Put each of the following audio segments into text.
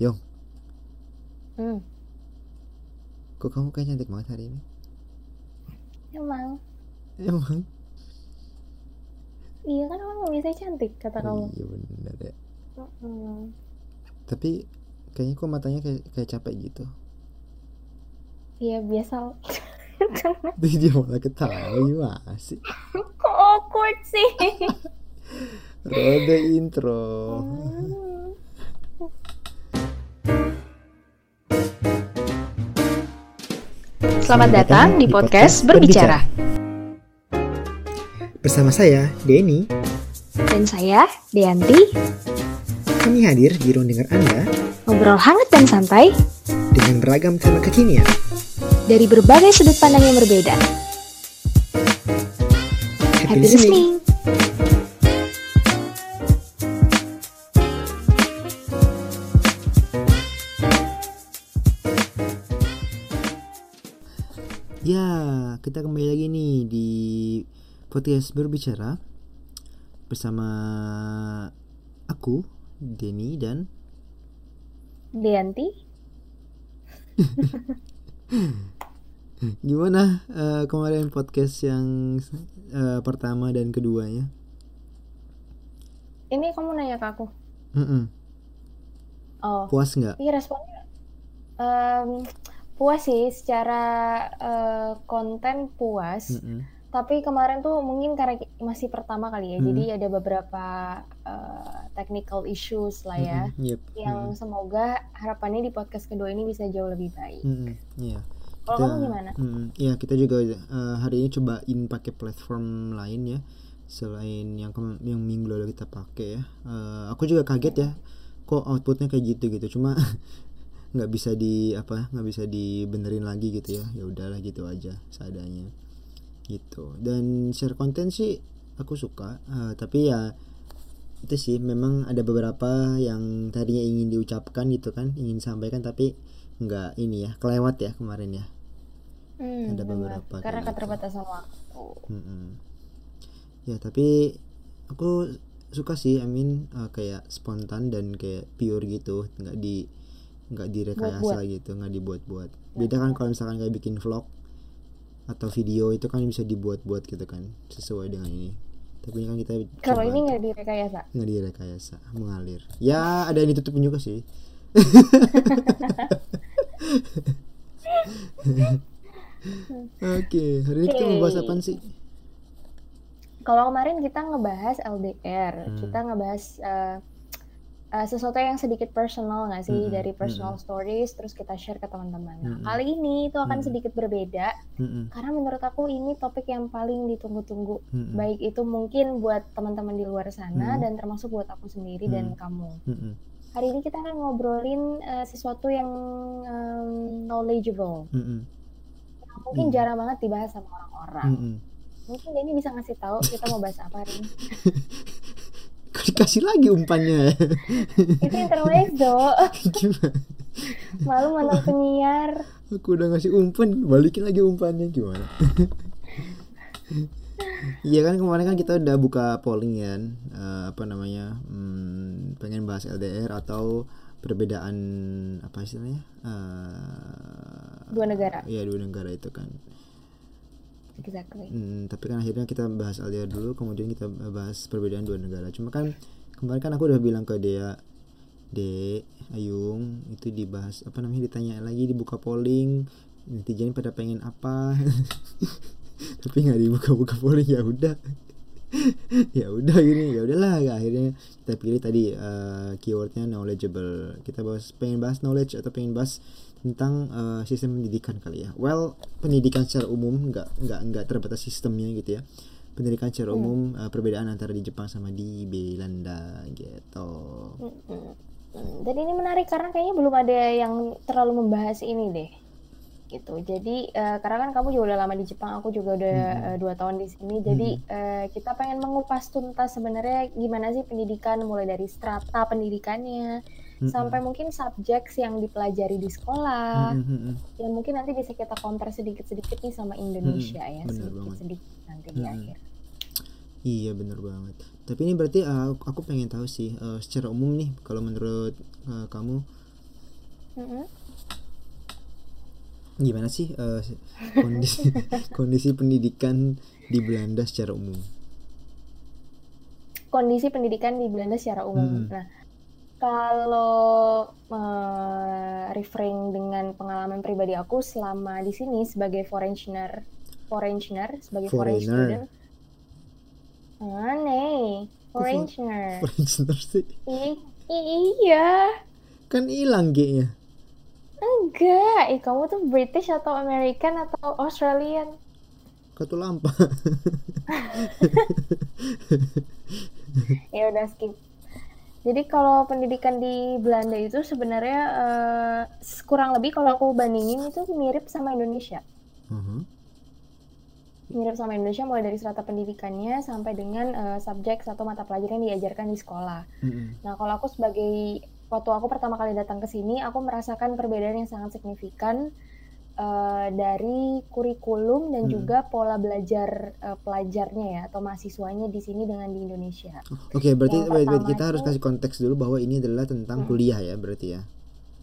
Yong, Hmm, kok kamu kayak cantik banget hari ini? emang. Emang? Iya kan kamu bisa cantik kata Oh kamu. iya bener ya. Hmm. Tapi kayaknya kok matanya kayak capek gitu. Iya biasa. Tapi dia malah ketawa gimana sih? Kok awkward sih? Rode intro. Hmm. Selamat datang di podcast Berbicara. Bersama saya, Denny. Dan saya, Deanti, Kami hadir di ruang dengar Anda ngobrol hangat dan santai dengan beragam tema kekinian. dari berbagai sudut pandang yang berbeda. Happy listening! Ya, kita kembali lagi nih di podcast Berbicara bersama aku, Denny, dan Deanti? gimana kemarin podcast yang pertama dan keduanya? Ini kamu nanya ke aku. Oh, Puas nggak? iya responnya puas sih secara konten puas. Tapi kemarin tuh mungkin karena masih pertama kali ya, jadi ada beberapa technical issues lah ya, Yep. yang semoga harapannya di podcast kedua ini bisa jauh lebih baik. Iya. Kalau kamu gimana? Iya, kita juga hari ini cobain pakai platform lain ya, selain yang minggu lalu kita pakai ya. Aku juga kaget ya, kok outputnya kayak gitu. Cuma nggak bisa dibenerin lagi gitu ya. Ya udahlah gitu aja seadanya gitu. Dan share konten sih aku suka, tapi ya itu sih memang ada beberapa yang tadinya ingin diucapkan gitu kan, ingin disampaikan tapi nggak ini ya, kelewat ya kemarin ya. Ada beberapa karena kayak keterbatasan waktu. Ya tapi aku suka sih, kayak spontan dan kayak pure gitu, nggak direkayasa gitu, nggak dibuat-buat. Beda kan kalau misalkan kayak bikin vlog atau video itu kan bisa dibuat-buat gitu kan, sesuai dengan ini. Tapi kan kita Kalau ini nggak direkayasa, mengalir. Ya ada yang ditutupin juga sih. Oke, hari ini kita mau bahas apa sih? Kalau kemarin kita ngebahas LDR, kita ngebahas sesuatu yang sedikit personal nggak sih, dari personal stories, terus kita share ke teman-teman. Nah, kali ini itu akan sedikit berbeda, karena menurut aku ini topik yang paling ditunggu-tunggu, baik itu mungkin buat teman-teman di luar sana dan termasuk buat aku sendiri dan kamu. Hari ini kita akan ngobrolin sesuatu yang knowledgeable, mungkin jarang banget dibahas sama orang-orang. Mungkin Denny bisa ngasih tahu kita mau bahas apa hari ini. Kok dikasih lagi umpannya? Itu intermezzo. Gimana? Malu mana penyiar. Aku udah ngasih umpan, balikin lagi umpannya, gimana? Iya kan kemarin kan kita udah buka polling kan, pengen bahas LDR atau perbedaan apa istilahnya? Dua negara. Iya, dua negara itu kan. Exactly. Tapi kan akhirnya kita bahas LDR dulu, kemudian kita bahas perbedaan dua negara. Cuma kan kemarin kan aku udah bilang ke Ayung itu dibahas ditanya lagi, dibuka polling, netizen pada pengen apa. Tapi nggak dibuka polling, ya udah gini, ya udahlah, akhirnya kita pilih tadi keywordnya knowledgeable. Kita pengen bahas knowledge atau pengen bahas tentang sistem pendidikan kali ya. Well, pendidikan secara umum, nggak terbatas sistemnya gitu ya. Pendidikan secara umum, perbedaan antara di Jepang sama di Belanda gitu. Dan ini menarik karena kayaknya belum ada yang terlalu membahas ini deh. Gitu. Jadi karena kan kamu juga udah lama di Jepang, aku juga udah 2 tahun di sini. Jadi kita pengen mengupas tuntas sebenarnya gimana sih pendidikan, mulai dari strata pendidikannya sampai mungkin subjek yang dipelajari di sekolah. Yang mungkin nanti bisa kita compare sedikit-sedikit nih sama Indonesia ya, sedikit-sedikit nanti di akhir. Iya benar banget. Tapi ini berarti aku pengen tahu sih secara umum nih, kalau menurut kamu Mm-mm. Gimana sih kondisi kondisi pendidikan di Belanda secara umum? Kondisi pendidikan di Belanda secara umum. Mm-mm. Nah, kalau referring dengan pengalaman pribadi aku selama di sini sebagai sebagai foreign Foreigner. student, Kok foreigner. foreigner sih? Iya, Kan hilang G-nya. enggak. Kamu tuh British atau American atau Australian? Katulampa. Ya udah skip. Jadi kalau pendidikan di Belanda itu sebenarnya kurang lebih kalau aku bandingin itu mirip sama Indonesia. Uh-huh. Mirip sama Indonesia mulai dari strata pendidikannya sampai dengan subjek atau mata pelajaran yang diajarkan di sekolah. Mm-mm. Nah, kalau aku waktu aku pertama kali datang ke sini, aku merasakan perbedaan yang sangat signifikan dari kurikulum dan juga pola belajar pelajarnya ya atau mahasiswanya di sini dengan di Indonesia. Oke, berarti Yang wait, pertama kita harus itu, kasih konteks dulu bahwa ini adalah tentang kuliah ya, berarti ya.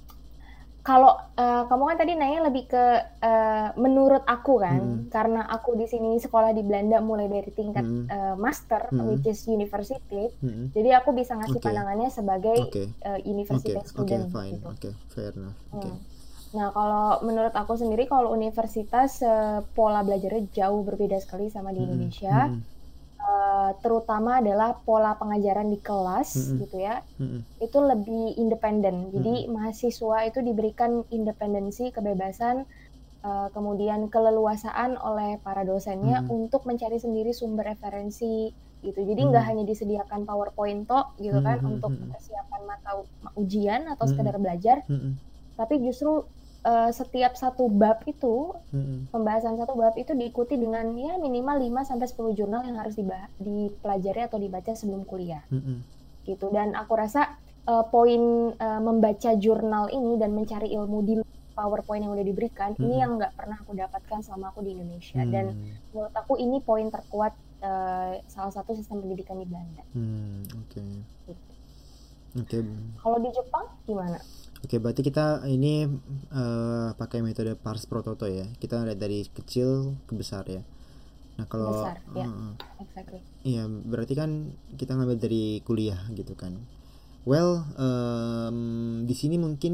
kalau kamu kan tadi nanya lebih ke menurut aku kan, karena aku di sini sekolah di Belanda mulai dari tingkat master, which is university, jadi aku bisa ngasih Oke. pandangannya sebagai Oke. university Oke, student fine. gitu. Oke, fair enough. Oke. Nah, kalau menurut aku sendiri, kalau universitas pola belajarnya jauh berbeda sekali sama di Indonesia. Terutama adalah pola pengajaran di kelas gitu ya. Itu lebih independen. Jadi mahasiswa itu diberikan independensi, kebebasan, kemudian keleluasaan oleh para dosennya untuk mencari sendiri sumber referensi gitu. Jadi nggak hanya disediakan PowerPoint gitu kan untuk persiapan mata ujian atau sekedar belajar, tapi justru setiap satu bab itu, pembahasan satu bab itu diikuti dengan ya minimal 5-10 jurnal yang harus dipelajari atau dibaca sebelum kuliah. Gitu. Dan aku rasa poin membaca jurnal ini dan mencari ilmu di PowerPoint yang udah diberikan, ini yang nggak pernah aku dapatkan selama aku di Indonesia. Dan menurut aku ini poin terkuat salah satu sistem pendidikan di Belanda. Oke. Gitu. Oke. Kalau di Jepang gimana? Oke, berarti kita ini pakai metode pars pro toto ya. Kita lihat dari kecil ke besar ya. Nah, kalau Besar, ya. Exactly. Iya, berarti kan kita ngambil dari kuliah gitu kan. Well, di sini mungkin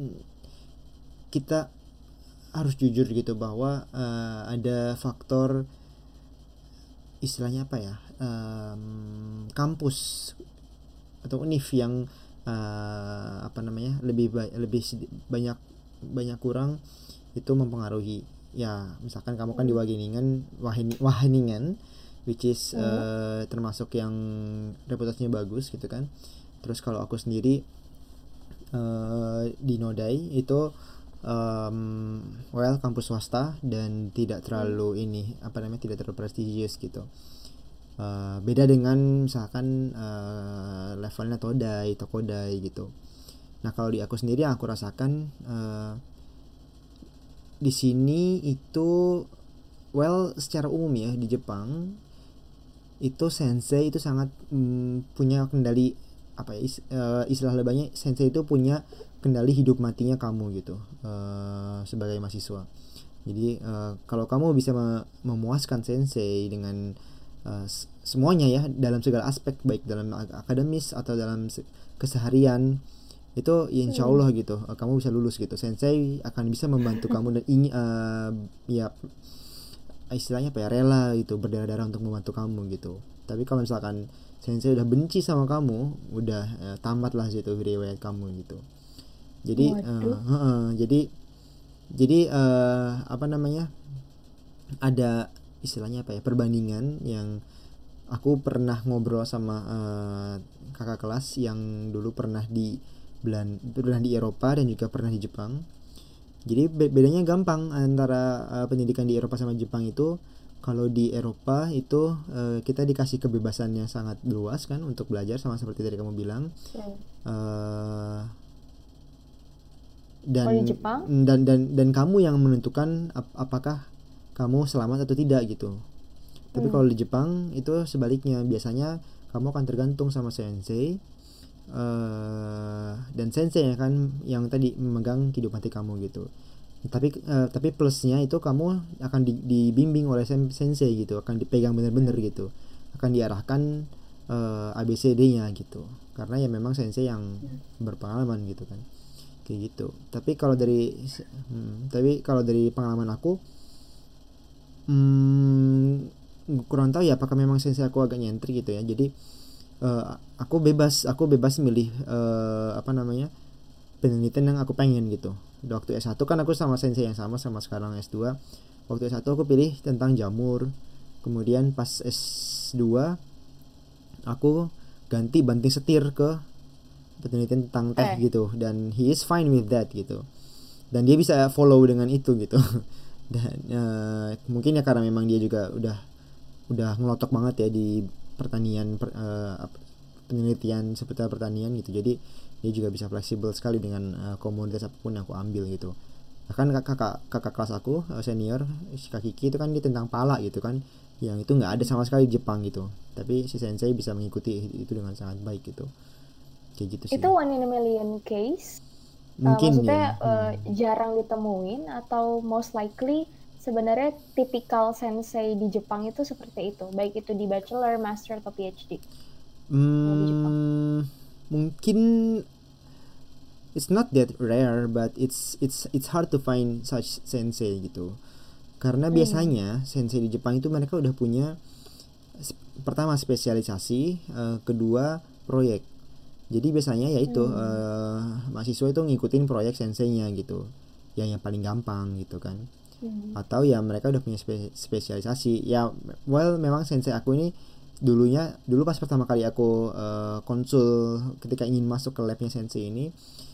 kita harus jujur gitu bahwa ada faktor istilahnya apa ya, kampus atau univ yang lebih banyak kurang itu mempengaruhi. Ya, misalkan kamu kan di Wageningen, which is termasuk yang reputasinya bagus gitu kan. Terus kalau aku sendiri di Nodai itu kampus swasta dan tidak terlalu tidak terlalu prestisius gitu. Beda dengan misalkan levelnya Todai, Tokodai gitu. Nah, kalau di aku sendiri yang aku rasakan di sini itu secara umum ya di Jepang itu sensei itu sangat punya kendali istilah lebahnya, sensei itu punya kendali hidup matinya kamu gitu sebagai mahasiswa. Jadi kalau kamu bisa memuaskan sensei dengan semuanya ya dalam segala aspek, baik dalam akademis atau dalam keseharian, itu ya insya Allah gitu kamu bisa lulus gitu. Sensei akan bisa membantu kamu dan istilahnya rela gitu, berdarah-darah untuk membantu kamu gitu. Tapi kalau misalkan sensei udah benci sama kamu, udah tamatlah situ riwayat kamu gitu. Jadi ada istilahnya perbandingan yang aku pernah ngobrol sama kakak kelas yang dulu pernah di Eropa dan juga pernah di Jepang. Jadi bedanya gampang antara pendidikan di Eropa sama Jepang itu. Kalau di Eropa itu kita dikasih kebebasan yang sangat luas kan untuk belajar, sama seperti tadi kamu bilang. Dan kamu yang menentukan apakah kamu selamat atau tidak gitu. Tapi kalau di Jepang itu sebaliknya, biasanya kamu akan tergantung sama sensei dan sensei ya kan yang tadi memegang kehidupan kamu gitu. Tapi plusnya itu kamu akan dibimbing oleh sensei gitu, akan dipegang bener-bener gitu, akan diarahkan ABCD-nya gitu, karena ya memang sensei yang berpengalaman gitu kan, kayak gitu. Tapi kalau dari pengalaman aku, kurang tahu ya apakah memang sensei aku agak nyentrik gitu ya. Jadi aku bebas milih penelitian yang aku pengen gitu. Waktu S1 kan aku sama sensei yang sama sekarang S2. Waktu S1 aku pilih tentang jamur. Kemudian pas S2 aku ganti banting setir ke penelitian tentang teh gitu, dan he is fine with that gitu. Dan dia bisa follow dengan itu gitu. Dan mungkin ya karena memang dia juga udah ngelotok banget ya di pertanian, penelitian seputar pertanian gitu. Jadi dia juga bisa fleksibel sekali dengan komunitas apapun yang aku ambil gitu. Bahkan kakak kelas aku senior, si Kak Kiki itu kan dia tentang pala gitu kan, yang itu nggak ada sama sekali di Jepang gitu. Tapi si sensei bisa mengikuti itu dengan sangat baik gitu. Kayak gitu sih. Itu one in a million case. Mungkin maksudnya ya. jarang ditemuin, atau most likely sebenarnya tipikal sensei di Jepang itu seperti itu, baik itu di bachelor, master atau PhD. Di Jepang. Mungkin it's not that rare, but it's hard to find such sensei gitu. Karena biasanya sensei di Jepang itu mereka udah punya pertama spesialisasi, kedua proyek. Jadi biasanya ya itu mahasiswa itu ngikutin proyek senseinya gitu, yang paling gampang gitu kan. Atau ya mereka udah punya spesialisasi. Ya memang sensei aku ini dulu pas pertama kali aku konsul ketika ingin masuk ke labnya sensei ini,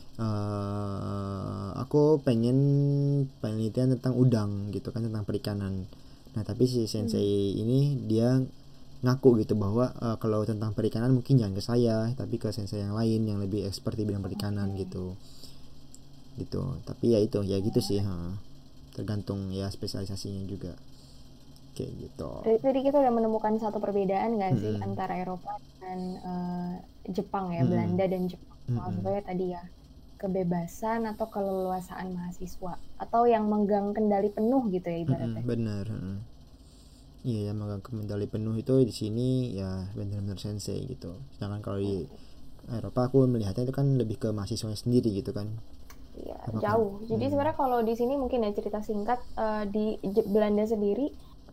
aku pengen penelitian tentang udang gitu kan, tentang perikanan. Nah tapi si sensei ini dia ngaku gitu bahwa kalau tentang perikanan mungkin jangan ke saya, tapi ke sensei yang lain yang lebih expert di bidang perikanan gitu. Tapi ya itu ya gitu sih, tergantung ya spesialisasinya juga kayak gitu. Jadi kita udah menemukan satu perbedaan nggak sih antara Eropa dan Jepang ya, Belanda dan Jepang. Maksudnya tadi ya kebebasan atau keleluasaan mahasiswa, atau yang megang kendali penuh gitu ya ibaratnya. Benar. Iya, yang megang kendali penuh itu di sini ya benar-benar sensei gitu. Sedangkan kalau di Eropa aku melihatnya itu kan lebih ke mahasiswanya sendiri gitu kan. Iya, jauh. Jadi sebenarnya kalau di sini mungkin ya cerita singkat, di Belanda sendiri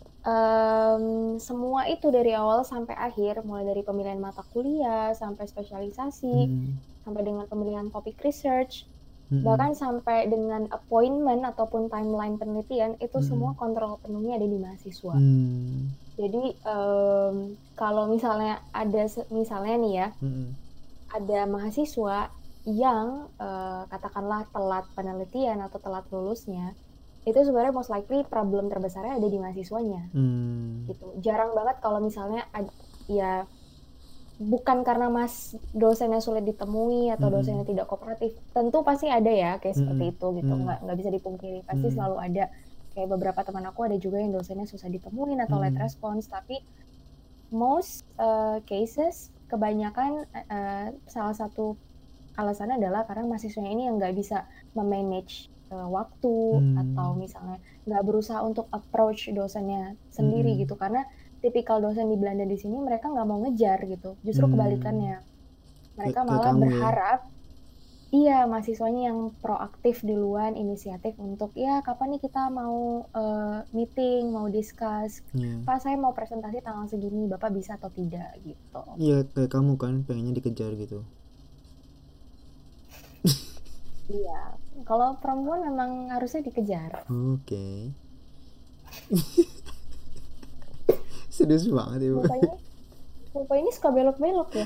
semua itu dari awal sampai akhir, mulai dari pemilihan mata kuliah sampai spesialisasi, sampai dengan pemilihan topik research, bahkan sampai dengan appointment ataupun timeline penelitian, itu semua kontrol penuhnya ada di mahasiswa. Jadi kalau misalnya ada misalnya nih ya, ada mahasiswa yang katakanlah telat penelitian atau telat lulusnya, itu sebenarnya most likely problem terbesarnya ada di mahasiswanya. Gitu. Jarang banget kalau misalnya ya bukan karena dosennya sulit ditemui atau dosennya tidak kooperatif. Tentu pasti ada ya kayak seperti itu gitu. Nggak bisa dipungkiri, pasti selalu ada. Kayak beberapa teman aku ada juga yang dosennya susah ditemuin atau late response, tapi most cases kebanyakan salah satu alasannya adalah karena mahasiswanya ini yang nggak bisa memanage waktu, atau misalnya nggak berusaha untuk approach dosennya sendiri gitu, karena tipikal dosen di Belanda di sini mereka nggak mau ngejar gitu, justru kebalikannya, mereka malah berharap iya mahasiswanya yang proaktif duluan, inisiatif untuk ya kapan nih kita mau meeting, mau discuss, Pak saya mau presentasi tanggal segini, Bapak bisa atau tidak gitu. Iya kayak kamu kan pengennya dikejar gitu. Iya, kalau perempuan memang harusnya dikejar. Oke. Serius banget ya. Bapak ini suka belok-belok ya.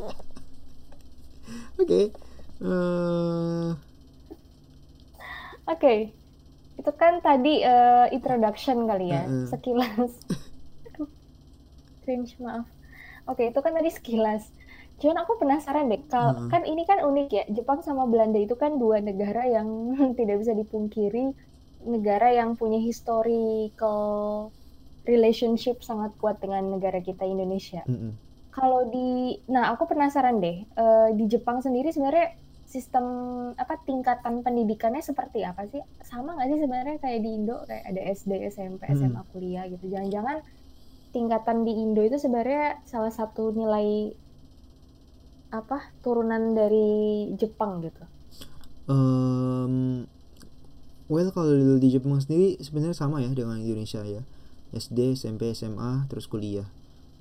Oke. Itu kan tadi introduction kali ya, sekilas. Cringe, maaf. Oke, itu kan tadi sekilas. Cuman aku penasaran deh, kan ini kan unik ya, Jepang sama Belanda itu kan dua negara yang tidak bisa dipungkiri, negara yang punya historical relationship sangat kuat dengan negara kita Indonesia. Kalau nah aku penasaran deh, di Jepang sendiri sebenarnya sistem tingkatan pendidikannya seperti apa sih? Sama nggak sih sebenarnya kayak di Indo, kayak ada SD, SMP, SMA, kuliah gitu. Jangan-jangan tingkatan di Indo itu sebenarnya salah satu nilai turunan dari Jepang gitu. Well, kalau di Jepang sendiri sebenarnya sama ya dengan Indonesia ya. SD, SMP, SMA, terus kuliah.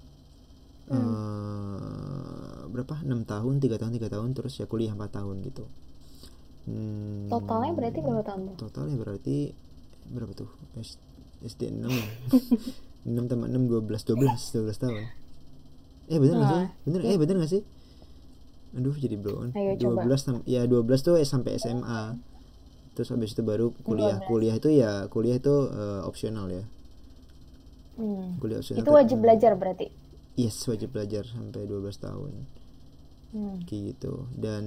Berapa? 6 tahun, 3 tahun, 3 tahun, terus ya kuliah 4 tahun gitu. Totalnya berarti berapa tahun tuh? Totalnya berarti berapa tuh? SD 6 ya. 6 tambah 6 12 tahun. Bener nggak sih? Bener nggak sih? Aduh, jadi blown. 12 ya 12 tuh sampai SMA. Terus habis itu baru kuliah. 12. Kuliah itu opsional ya. Kuliah opsional. Itu wajib belajar berarti? Yes, wajib belajar sampai 12 tahun. Kayak gitu. Dan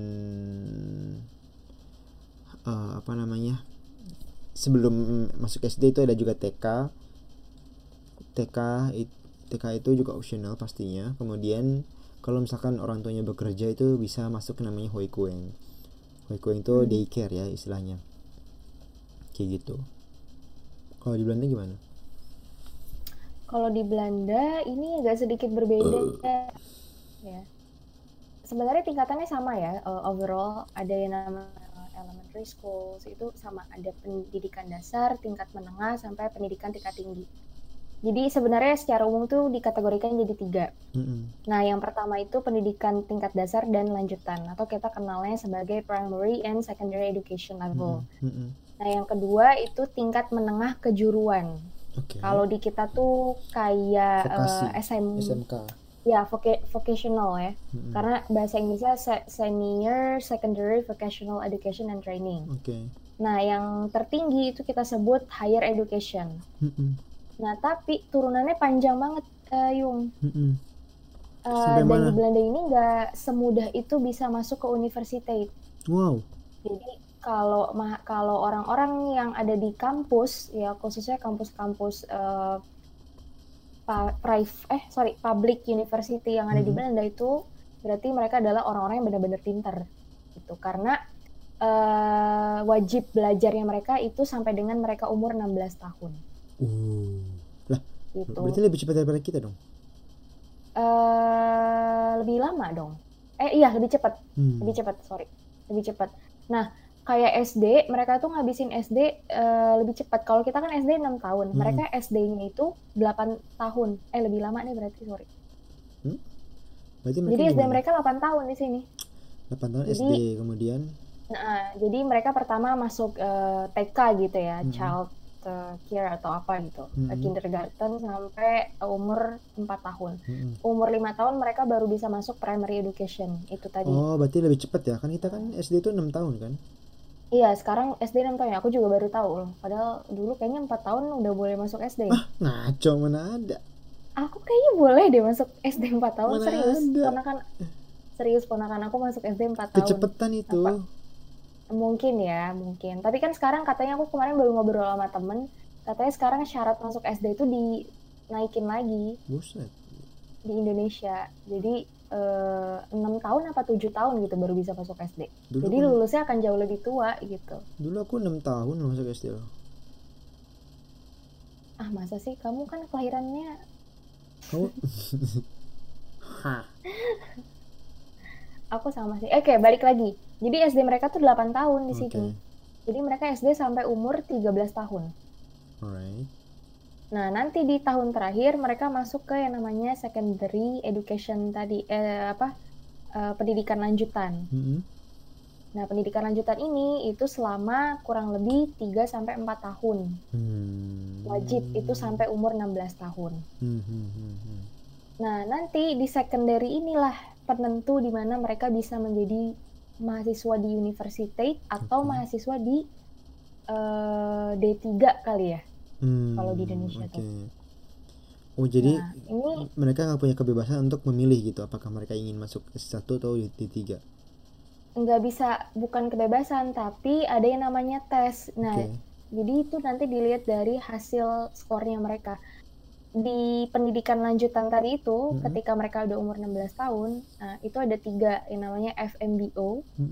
sebelum masuk SD itu ada juga TK. TK itu juga opsional pastinya. Kemudian kalau misalkan orang tuanya bekerja itu bisa masuk namanya hoikueng. Hoikueng itu daycare ya istilahnya. Kayak gitu. Kalau di Belanda gimana? Kalau di Belanda ini agak sedikit berbeda ya. Sebenarnya tingkatannya sama ya. Overall ada yang namanya elementary schools itu sama, ada pendidikan dasar, tingkat menengah sampai pendidikan tingkat tinggi. Jadi sebenarnya secara umum tuh dikategorikan jadi 3. Nah, yang pertama itu pendidikan tingkat dasar dan lanjutan, atau kita kenalnya sebagai primary and secondary education level. Nah, yang kedua itu tingkat menengah kejuruan. Kalau di kita tuh kayak SMK. Ya, vocational ya. Karena bahasa Inggrisnya Senior Secondary Vocational Education and Training. Nah, yang tertinggi itu kita sebut higher education. Nah, tapi turunannya panjang banget, Yung. Dan di Belanda ini nggak semudah itu bisa masuk ke universitas. Wow. Jadi kalau orang-orang yang ada di kampus, ya khususnya kampus-kampus public university yang ada di Belanda itu, berarti mereka adalah orang-orang yang benar-benar pintar, gitu. Karena wajib belajarnya mereka itu sampai dengan mereka umur 16 tahun. Lah, gitu. Berarti lebih cepat daripada kita dong? Lebih lama dong. Iya, lebih cepat. Lebih cepat. Nah, kayak SD, mereka tuh ngabisin SD lebih cepat. Kalau kita kan SD 6 tahun, mereka SD-nya itu 8 tahun. Lebih lama nih berarti, sorry. Jadi SD mereka 8 tahun di sini. 8 tahun jadi, SD, kemudian? Nah, jadi mereka pertama masuk TK gitu ya, child care atau apa gitu, kindergarten sampai umur 4 tahun. Umur 5 tahun mereka baru bisa masuk primary education, itu tadi. Oh, berarti lebih cepat ya? Kan kita kan SD itu 6 tahun kan? Iya, sekarang SD 6 tahun ya, aku juga baru tahu loh. Padahal dulu kayaknya 4 tahun udah boleh masuk SD. Ngaco, mana ada. Aku kayaknya boleh deh masuk SD 4 tahun, mana serius. Ponakan aku masuk SD 4 tahun. Kecepetan itu. Mungkin. Tapi kan sekarang katanya, aku kemarin baru ngobrol sama temen, katanya sekarang syarat masuk SD itu dinaikin lagi. Buset. Di Indonesia. Jadi 6 tahun apa 7 tahun gitu baru bisa masuk SD. Jadi lulusnya akan jauh lebih tua gitu. Dulu aku 6 tahun masuk SD loh. Masa sih? Kamu kan kelahirannya... Aku sama sih. Oke, balik lagi. Jadi SD mereka tuh 8 tahun di situ. Jadi mereka SD sampai umur 13 tahun. Alright. Nah, nanti di tahun terakhir mereka masuk ke yang namanya secondary education tadi, pendidikan lanjutan. Nah, pendidikan lanjutan ini itu selama kurang lebih 3-4 tahun. Wajib itu sampai umur 16 tahun. Nah, nanti di secondary inilah penentu di mana mereka bisa menjadi mahasiswa di universitas atau mahasiswa di D3 kali ya. Kalau di Indonesia tuh. Oh, jadi mereka nggak punya kebebasan untuk memilih gitu, apakah mereka ingin masuk S1 atau D3? Nggak bisa, bukan kebebasan, tapi ada yang namanya tes. Nah, jadi itu nanti dilihat dari hasil skornya mereka. Di pendidikan lanjutan tadi itu, ketika mereka udah umur 16 tahun, nah, itu ada 3 yang namanya FMBO.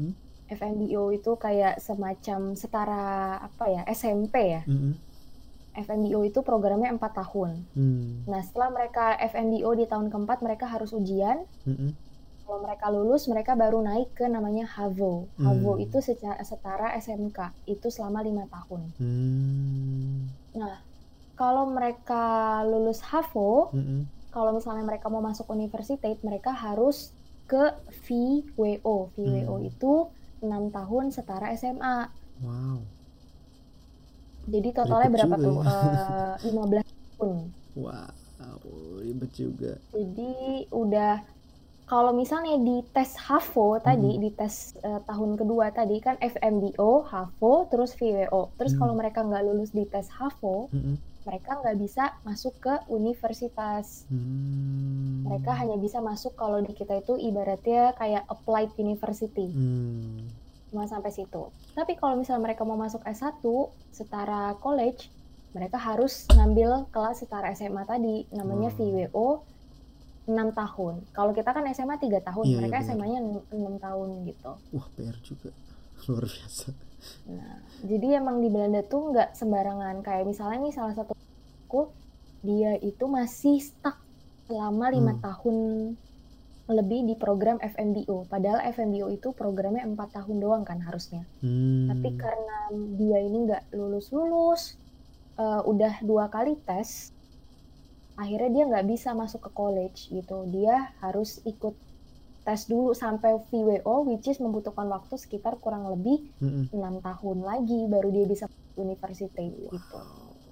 FMBO itu kayak semacam setara apa ya, SMP ya. FMBO itu programnya 4 tahun. Nah, setelah mereka FMBO di tahun keempat, mereka harus ujian. Kalau mereka lulus, mereka baru naik ke namanya HAVO. HAVO itu setara SMK, itu selama 5 tahun. Nah, kalau mereka lulus HAVO, kalau misalnya mereka mau masuk universitas, mereka harus ke VWO. VWO itu 6 tahun setara SMA. Wow. Jadi totalnya Ribet berapa juga tuh? ya. 15 tahun. Wow, ribet juga. Jadi udah, kalau misalnya di tes HAVO tadi, di tes tahun kedua tadi kan FMBO, HAVO, terus VWO. Terus kalau mereka nggak lulus di tes HAVO, mereka nggak bisa masuk ke universitas. Mereka hanya bisa masuk kalau di kita itu ibaratnya kayak applied university. Cuma sampai situ. Tapi kalau misalnya mereka mau masuk S1 setara college, mereka harus ngambil kelas setara SMA tadi, namanya VWO 6 tahun. Kalau kita kan SMA 3 tahun, Iya, mereka benar. SMA-nya 6 tahun gitu. Wah, PR juga. Luar biasa. Nah, jadi emang di Belanda tuh nggak sembarangan. Kayak misalnya nih salah satu aku, dia itu masih stuck selama 5 tahun lebih di program FMBO. Padahal FMBO itu programnya 4 tahun doang kan harusnya. Tapi karena dia ini nggak lulus-lulus, udah 2 kali tes, akhirnya dia nggak bisa masuk ke college gitu. Dia harus ikut tes dulu sampai VWO, which is membutuhkan waktu sekitar kurang lebih 6 tahun lagi baru dia bisa masuk universitas gitu.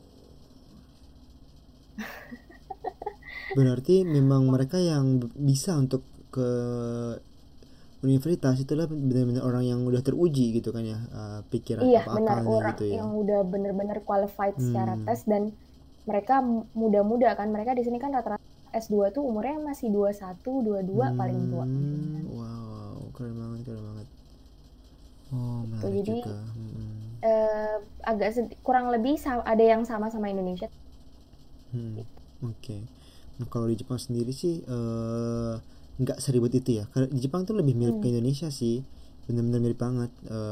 Berarti memang mereka yang bisa untuk ke universitas itulah benar-benar orang yang udah teruji gitu kan ya, pikiran Iya, apa benar, akalnya orang gitu ya. yang udah bener-bener qualified secara tes, dan mereka muda-muda kan. Mereka di sini kan rata-rata S2 tuh umurnya masih 21, 22 paling tua. Wow, keren banget. Oh, Gitu. menarik Jadi juga. agak kurang lebih ada yang sama Indonesia. Oke. Nah, kalau di Jepang sendiri sih nggak seribet itu ya. Karena di Jepang tuh lebih mirip ke Indonesia sih. Benar-benar mirip banget.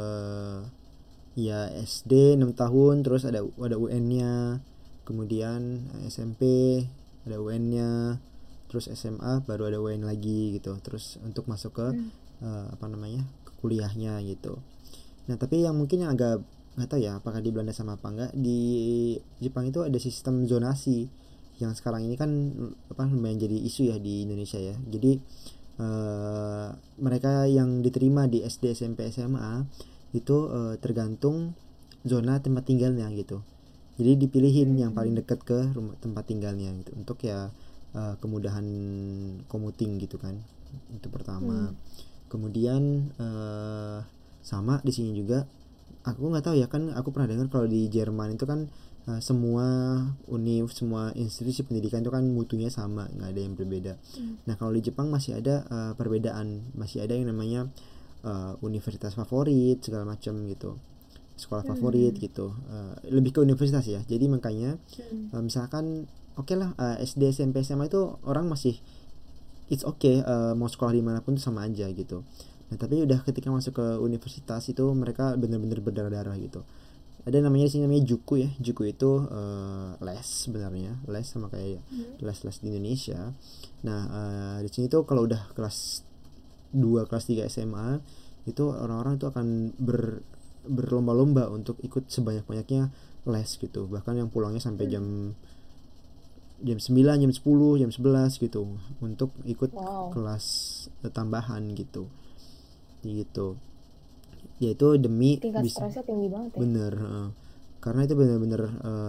Ya SD 6 tahun, terus ada UN-nya, kemudian SMP ada UN-nya, terus SMA baru ada UN lagi gitu. Terus untuk masuk ke ke kuliahnya gitu. Nah, tapi yang mungkin yang agak nggak tahu ya apakah di Belanda sama apa enggak, di Jepang itu ada sistem zonasi yang sekarang ini kan lumayan jadi isu ya di Indonesia ya. Jadi mereka yang diterima di SD, SMP, SMA itu tergantung zona tempat tinggalnya gitu. Jadi dipilihin yang paling dekat ke tempat tinggalnya gitu untuk ya kemudahan commuting gitu kan. Itu pertama. Kemudian sama di sini juga, aku nggak tahu ya, kan aku pernah dengar kalau di Jerman itu kan semua univ, semua institusi pendidikan itu kan mutunya sama, nggak ada yang berbeda. Nah, kalau di Jepang masih ada perbedaan, masih ada yang namanya universitas favorit segala macam gitu, sekolah favorit gitu, lebih ke universitas ya. Jadi makanya misalkan oke lah, SD, SMP, SMA itu orang masih it's okay, mau sekolah dimanapun itu sama aja gitu. Nah, tapi udah ketika masuk ke universitas itu mereka benar-benar berdarah-darah gitu. Ada namanya di sini namanya juku ya. Juku itu les sebenarnya, les sama kayak les-les di Indonesia. Nah, di sini tuh kalau udah kelas 2, kelas 3 SMA itu orang-orang itu akan berlomba-lomba untuk ikut sebanyak-banyaknya les gitu. Bahkan yang pulangnya sampai jam 9, jam 10, jam 11 gitu untuk ikut kelas tambahan gitu. Yaitu demi tingkat stresnya tinggi banget ya. Bener, karena itu bener-bener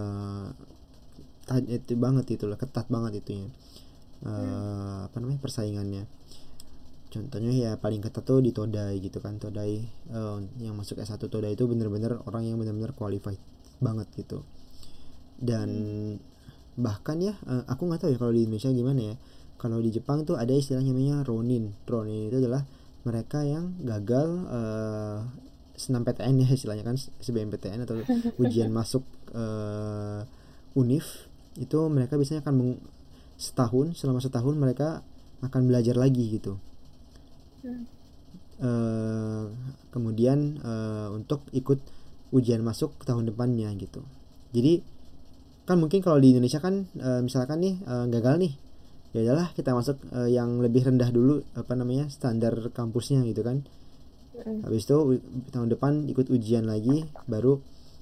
itu banget, itulah ketat banget itunya, persaingannya. Contohnya ya paling ketat tuh di Todai gitu kan. Todai yang masuk S1 Todai itu bener-bener orang yang bener-bener qualified banget gitu. Dan bahkan ya aku nggak tahu ya kalau di Indonesia gimana ya. Kalau di Jepang tuh ada istilahnya namanya Ronin. Ronin itu adalah mereka yang gagal SNMPTN ya istilahnya kan, SBMPTN atau ujian masuk univ itu. Mereka biasanya akan selama setahun mereka akan belajar lagi gitu. eh, kemudian untuk ikut ujian masuk tahun depannya gitu. Jadi kan mungkin kalau di Indonesia kan misalkan nih gagal nih, ya udahlah kita masuk yang lebih rendah dulu standar kampusnya gitu kan. Habis itu tahun depan ikut ujian lagi baru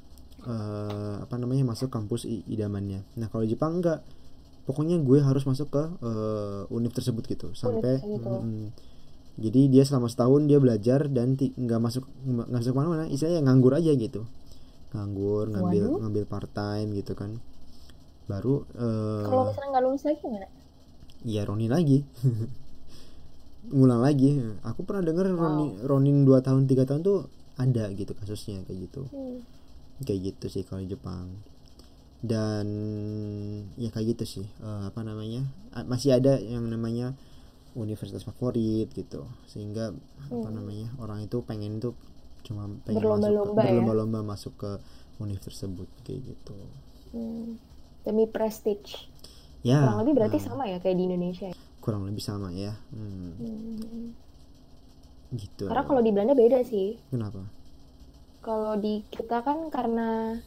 masuk kampus idamannya. Nah kalau Jepang enggak, pokoknya gue harus masuk ke univ tersebut gitu sampai jadi dia selama setahun dia belajar dan nggak masuk mana-mana, istilahnya nganggur aja gitu, ngambil part time gitu kan. Baru kalau misalnya nggak lulus lagi gimana? Ya Ronin lagi ngulang lagi. Aku pernah dengar Ronin 2 tahun 3 tahun tuh ada gitu kasusnya kayak gitu. Kayak gitu sih kalau di Jepang. Dan ya kayak gitu sih masih ada yang namanya universitas favorit gitu, sehingga orang itu pengen berlomba-lomba masuk ke univ tersebut kayak gitu. Demi prestige ya, kurang lebih berarti sama ya kayak di Indonesia ya? Kurang lebih sama ya. Gitu. Karena kalau di Belanda beda sih. Kenapa? Kalau di kita kan karena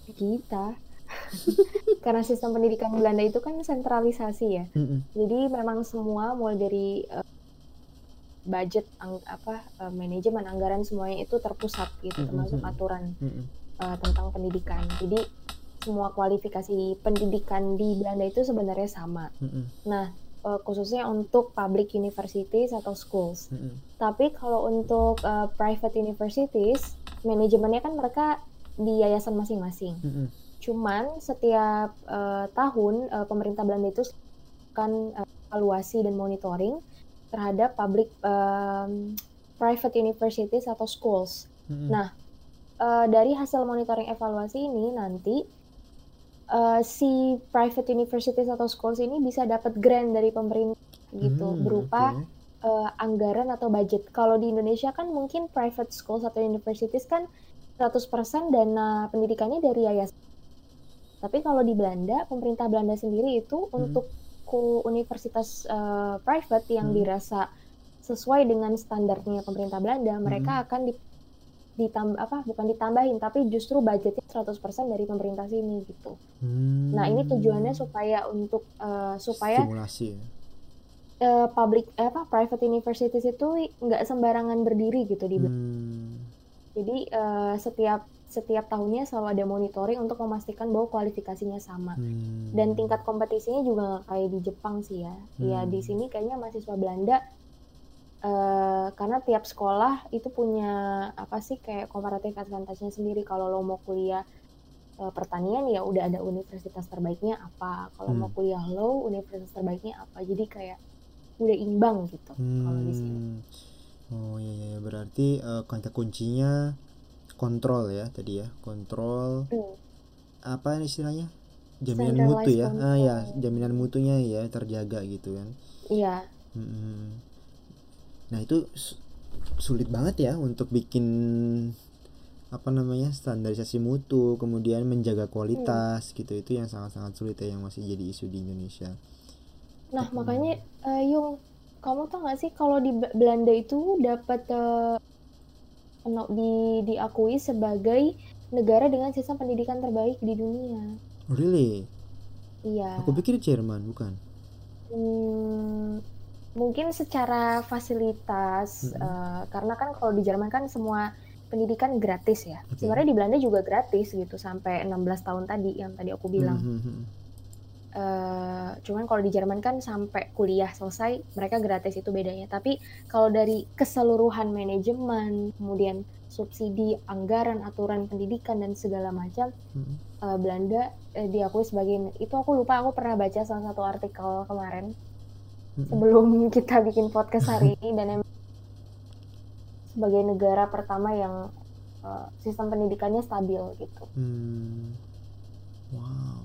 karena sistem pendidikan Belanda itu kan sentralisasi ya. Jadi memang semua mulai dari budget manajemen anggaran semuanya itu terpusat gitu, termasuk aturan tentang pendidikan. Jadi semua kualifikasi pendidikan di Belanda itu sebenarnya sama. Nah, khususnya untuk public universities atau schools. Tapi kalau untuk private universities, manajemennya kan mereka di yayasan masing-masing. Cuman setiap tahun pemerintah Belanda itu akan evaluasi dan monitoring terhadap private universities atau schools. Nah, dari hasil monitoring evaluasi ini nanti si private universities atau schools ini bisa dapat grant dari pemerintah gitu, berupa anggaran atau budget. Kalau di Indonesia kan mungkin private schools atau universities kan 100% dana pendidikannya dari yayasan. Tapi kalau di Belanda, pemerintah Belanda sendiri itu untuk universitas private yang dirasa sesuai dengan standarnya pemerintah Belanda, mereka akan bukan ditambahin, tapi justru budgetnya 100% dari pemerintah sini gitu. Nah, ini tujuannya supaya stimulasi private universities itu nggak sembarangan berdiri gitu di Jadi setiap tahunnya selalu ada monitoring untuk memastikan bahwa kualifikasinya sama. Dan tingkat kompetisinya juga kayak di Jepang sih ya. Ya di sini kayaknya mahasiswa Belanda karena tiap sekolah itu punya kayak comparative advantage-nya sendiri. Kalau lo mau kuliah pertanian ya udah ada universitas terbaiknya apa. Kalau mau kuliah law, universitas terbaiknya apa. Jadi kayak udah imbang gitu kalau di sini. Oh iya, berarti kata kuncinya kontrol ya tadi ya, kontrol apa istilahnya, jaminan mutu ya. Jaminan mutunya ya terjaga gitu kan. Iya. Nah itu sulit banget ya untuk bikin standarisasi mutu, kemudian menjaga kualitas gitu. Itu yang sangat-sangat sulit ya, yang masih jadi isu di Indonesia. Nah makanya Yung, kamu tau gak sih kalau di Belanda itu dapat diakui sebagai negara dengan sistem pendidikan terbaik di dunia. Really? Iya. Aku pikir Jerman, bukan? Mungkin secara fasilitas, karena kan kalau di Jerman kan semua pendidikan gratis ya. Sebenarnya di Belanda juga gratis gitu sampai 16 tahun tadi yang tadi aku bilang. Cuman kalau di Jerman kan sampai kuliah selesai mereka gratis, itu bedanya. Tapi kalau dari keseluruhan manajemen, kemudian subsidi, anggaran, aturan pendidikan dan segala macam, Belanda diakui sebagai, itu aku lupa, aku pernah baca salah satu artikel kemarin sebelum kita bikin podcast hari ini, dan sebagai negara pertama yang sistem pendidikannya stabil gitu. Wow.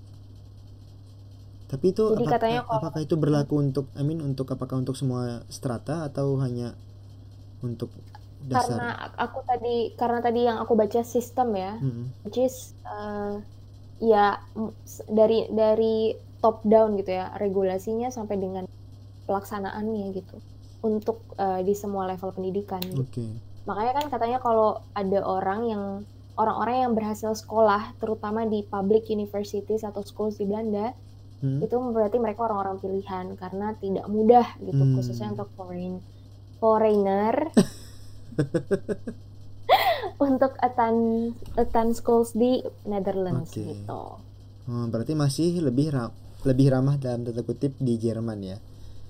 Tapi itu apakah itu berlaku untuk apakah untuk semua strata atau hanya untuk dasar? Karena tadi yang aku baca sistem ya, which is ya dari top down gitu ya, regulasinya sampai dengan pelaksanaannya gitu. untuk di semua level pendidikan. Oke. Makanya kan katanya kalau ada orang-orang yang berhasil sekolah, terutama di public universities atau schools di Belanda, itu berarti mereka orang-orang pilihan karena tidak mudah gitu, khususnya untuk foreigner untuk attend schools di Netherlands Oke. gitu. Berarti masih lebih ramah dalam tanda kutip di Jerman ya.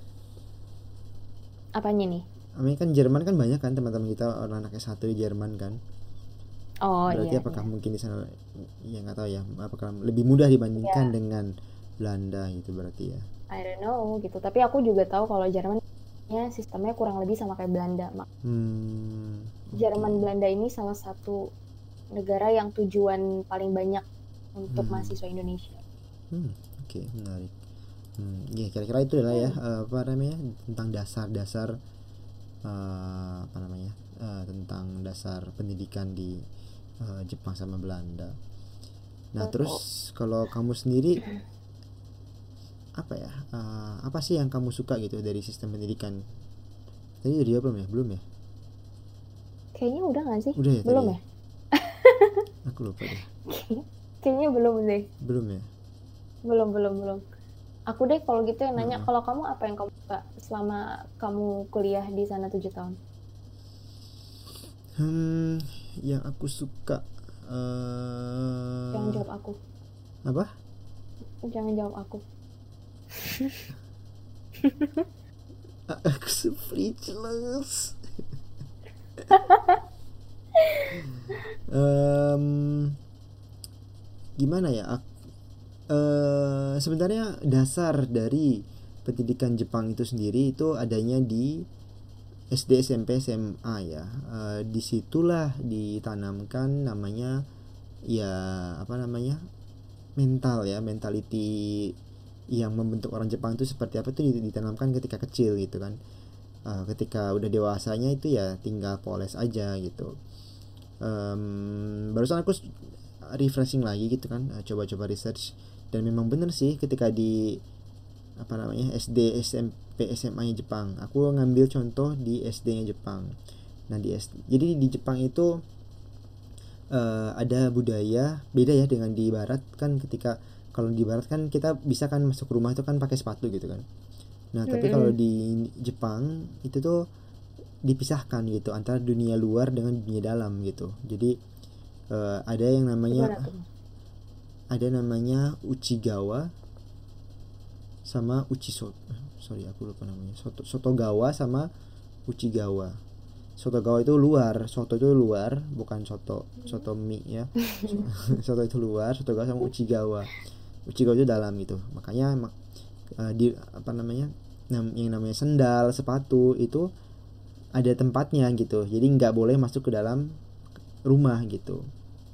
Apanya nih? Kan Jerman kan banyak kan teman-teman kita orang anak S1 di Jerman kan. Oh Berarti iya. apakah mungkin di sana ya nggak tahu ya, apakah lebih mudah dibandingkan dengan Belanda gitu berarti ya. I don't know gitu. Tapi aku juga tahu kalau Jermannya sistemnya kurang lebih sama kayak Belanda. Jerman Belanda ini salah satu negara yang tujuan paling banyak untuk mahasiswa Indonesia. Oke, menarik. Ya kira-kira itu lah ya apa namanya tentang dasar-dasar apa namanya tentang dasar pendidikan di Jepang sama Belanda. Nah terus kalau kamu sendiri apa ya apa sih yang kamu suka gitu dari sistem pendidikan? Tadi udah jawab belum ya? Kayaknya udah nggak sih? Udah ya belum tadi ya? Aku lupa deh. Kayaknya belum deh. Belum ya? Belum. Aku deh kalau gitu yang nanya, kalau kamu apa yang kamu suka selama kamu kuliah di sana 7 tahun? Yang aku suka Jangan jawab aku. apa? Jangan jawab aku. Aku speechless. Gimana ya? Sebenarnya dasar dari pendidikan Jepang itu sendiri itu adanya di SD, SMP, SMA ya. Disitulah ditanamkan namanya ya apa namanya mental ya, mentality yang membentuk orang Jepang itu seperti apa itu ditanamkan ketika kecil gitu kan. Ketika udah dewasanya itu ya tinggal poles aja gitu. Barusan aku refreshing lagi gitu kan, coba-coba research dan memang bener sih ketika di apa namanya SD, SMP, SMA nya Jepang. Aku ngambil contoh di SD nya Jepang. Nah jadi di Jepang itu ada budaya beda ya dengan di Barat kan. Ketika kalau di Barat kan kita bisa kan masuk rumah itu kan pakai sepatu gitu kan. Nah tapi kalau di Jepang itu tuh dipisahkan gitu antara dunia luar dengan dunia dalam gitu. Jadi ada yang namanya Uchigawa sama aku lupa namanya. Sotogawa sama Uchigawa. Sotogawa itu luar, soto itu luar, bukan soto mie ya. Soto itu luar, Sotogawa sama Uchigawa. Uchigawa itu dalam gitu. Makanya di apa namanya yang namanya sendal, sepatu itu ada tempatnya gitu. Jadi nggak boleh masuk ke dalam rumah gitu.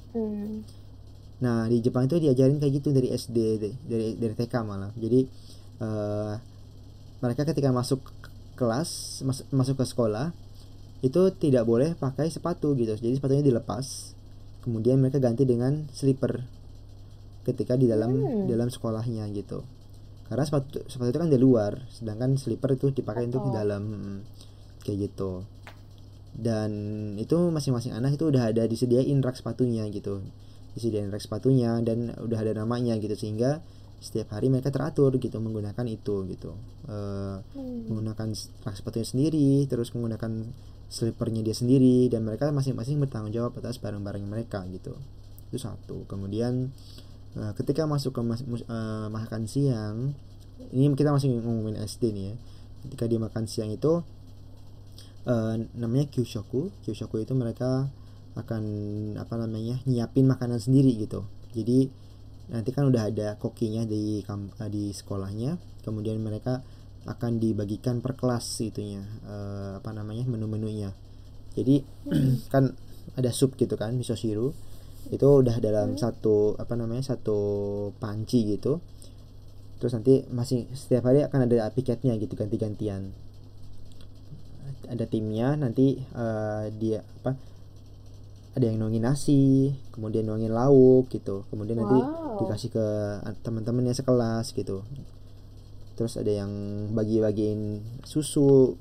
Nah di Jepang itu diajarin kayak gitu dari SD, dari TK malah. Jadi mereka ketika masuk kelas, masuk ke sekolah itu tidak boleh pakai sepatu gitu. Jadi sepatunya dilepas, kemudian mereka ganti dengan slipper ketika di dalam sekolahnya gitu. Karena sepatu itu kan di luar, sedangkan slipper itu dipakai untuk di dalam kayak gitu. Dan itu masing-masing anak itu udah ada disediain rak sepatunya gitu, dan udah ada namanya gitu, sehingga setiap hari mereka teratur gitu menggunakan itu gitu, menggunakan rak sepatunya sendiri, terus menggunakan slippernya dia sendiri, dan mereka masing-masing bertanggung jawab atas barang-barang mereka gitu. Itu satu. Kemudian ketika masuk ke makan siang, ini kita masih ngomongin SD nih ya. Ketika dia makan siang itu namanya kyushoku itu mereka akan apa namanya nyiapin makanan sendiri gitu. Jadi nanti kan udah ada kokinya di sekolahnya, kemudian mereka akan dibagikan per kelas itunya apa namanya menu-menunya. Jadi kan ada sup gitu kan, miso shiru itu udah dalam satu panci gitu. Terus nanti masih setiap hari akan ada piketnya gitu, ganti-gantian. Ada timnya nanti dia ada yang nuangin nasi, kemudian nuangin lauk gitu, kemudian nanti dikasih ke teman-temannya sekelas gitu. Terus ada yang bagi-bagiin susu,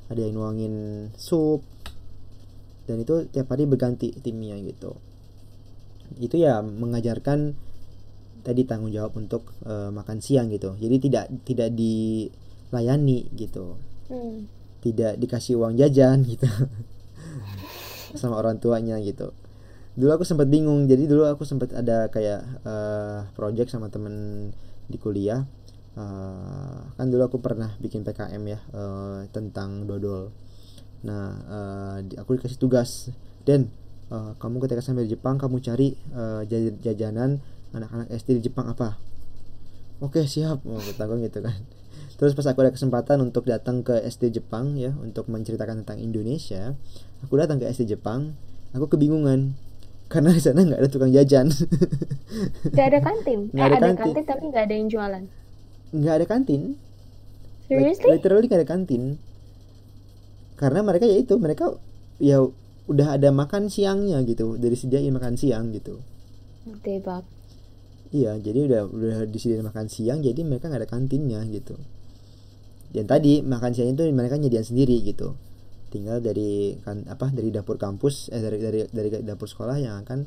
ada yang nuangin sup, dan itu tiap hari berganti timnya gitu. Itu ya mengajarkan tadi tanggung jawab untuk makan siang gitu. Jadi tidak dilayani gitu, tidak dikasih uang jajan gitu sama orang tuanya gitu. Dulu aku sempat bingung, jadi dulu aku sempat ada kayak project sama temen di kuliah. Kan dulu aku pernah bikin PKM ya, tentang dodol. Nah, aku dikasih tugas, dan kamu ketika sampai di Jepang kamu cari jajanan anak-anak SD di Jepang apa. Oke, siap. Kataku gitu kan. Terus pas aku ada kesempatan untuk datang ke SD Jepang ya, untuk menceritakan tentang Indonesia, aku datang ke SD Jepang, aku kebingungan karena di sana nggak ada tukang jajan. Nggak ada kantin. Nggak ada Ada kantin. kantin tapi nggak ada yang jualan. Nggak ada kantin. Seriously? Literally nggak ada kantin. Karena mereka ya udah ada makan siangnya gitu, dari sediain makan siang gitu. Tebak. Iya, jadi udah disediain makan siang, jadi mereka nggak ada kantinnya gitu. Dan tadi makan siang itu mereka nyediain sendiri gitu. Tinggal dari dapur kampus, dari dapur sekolah yang akan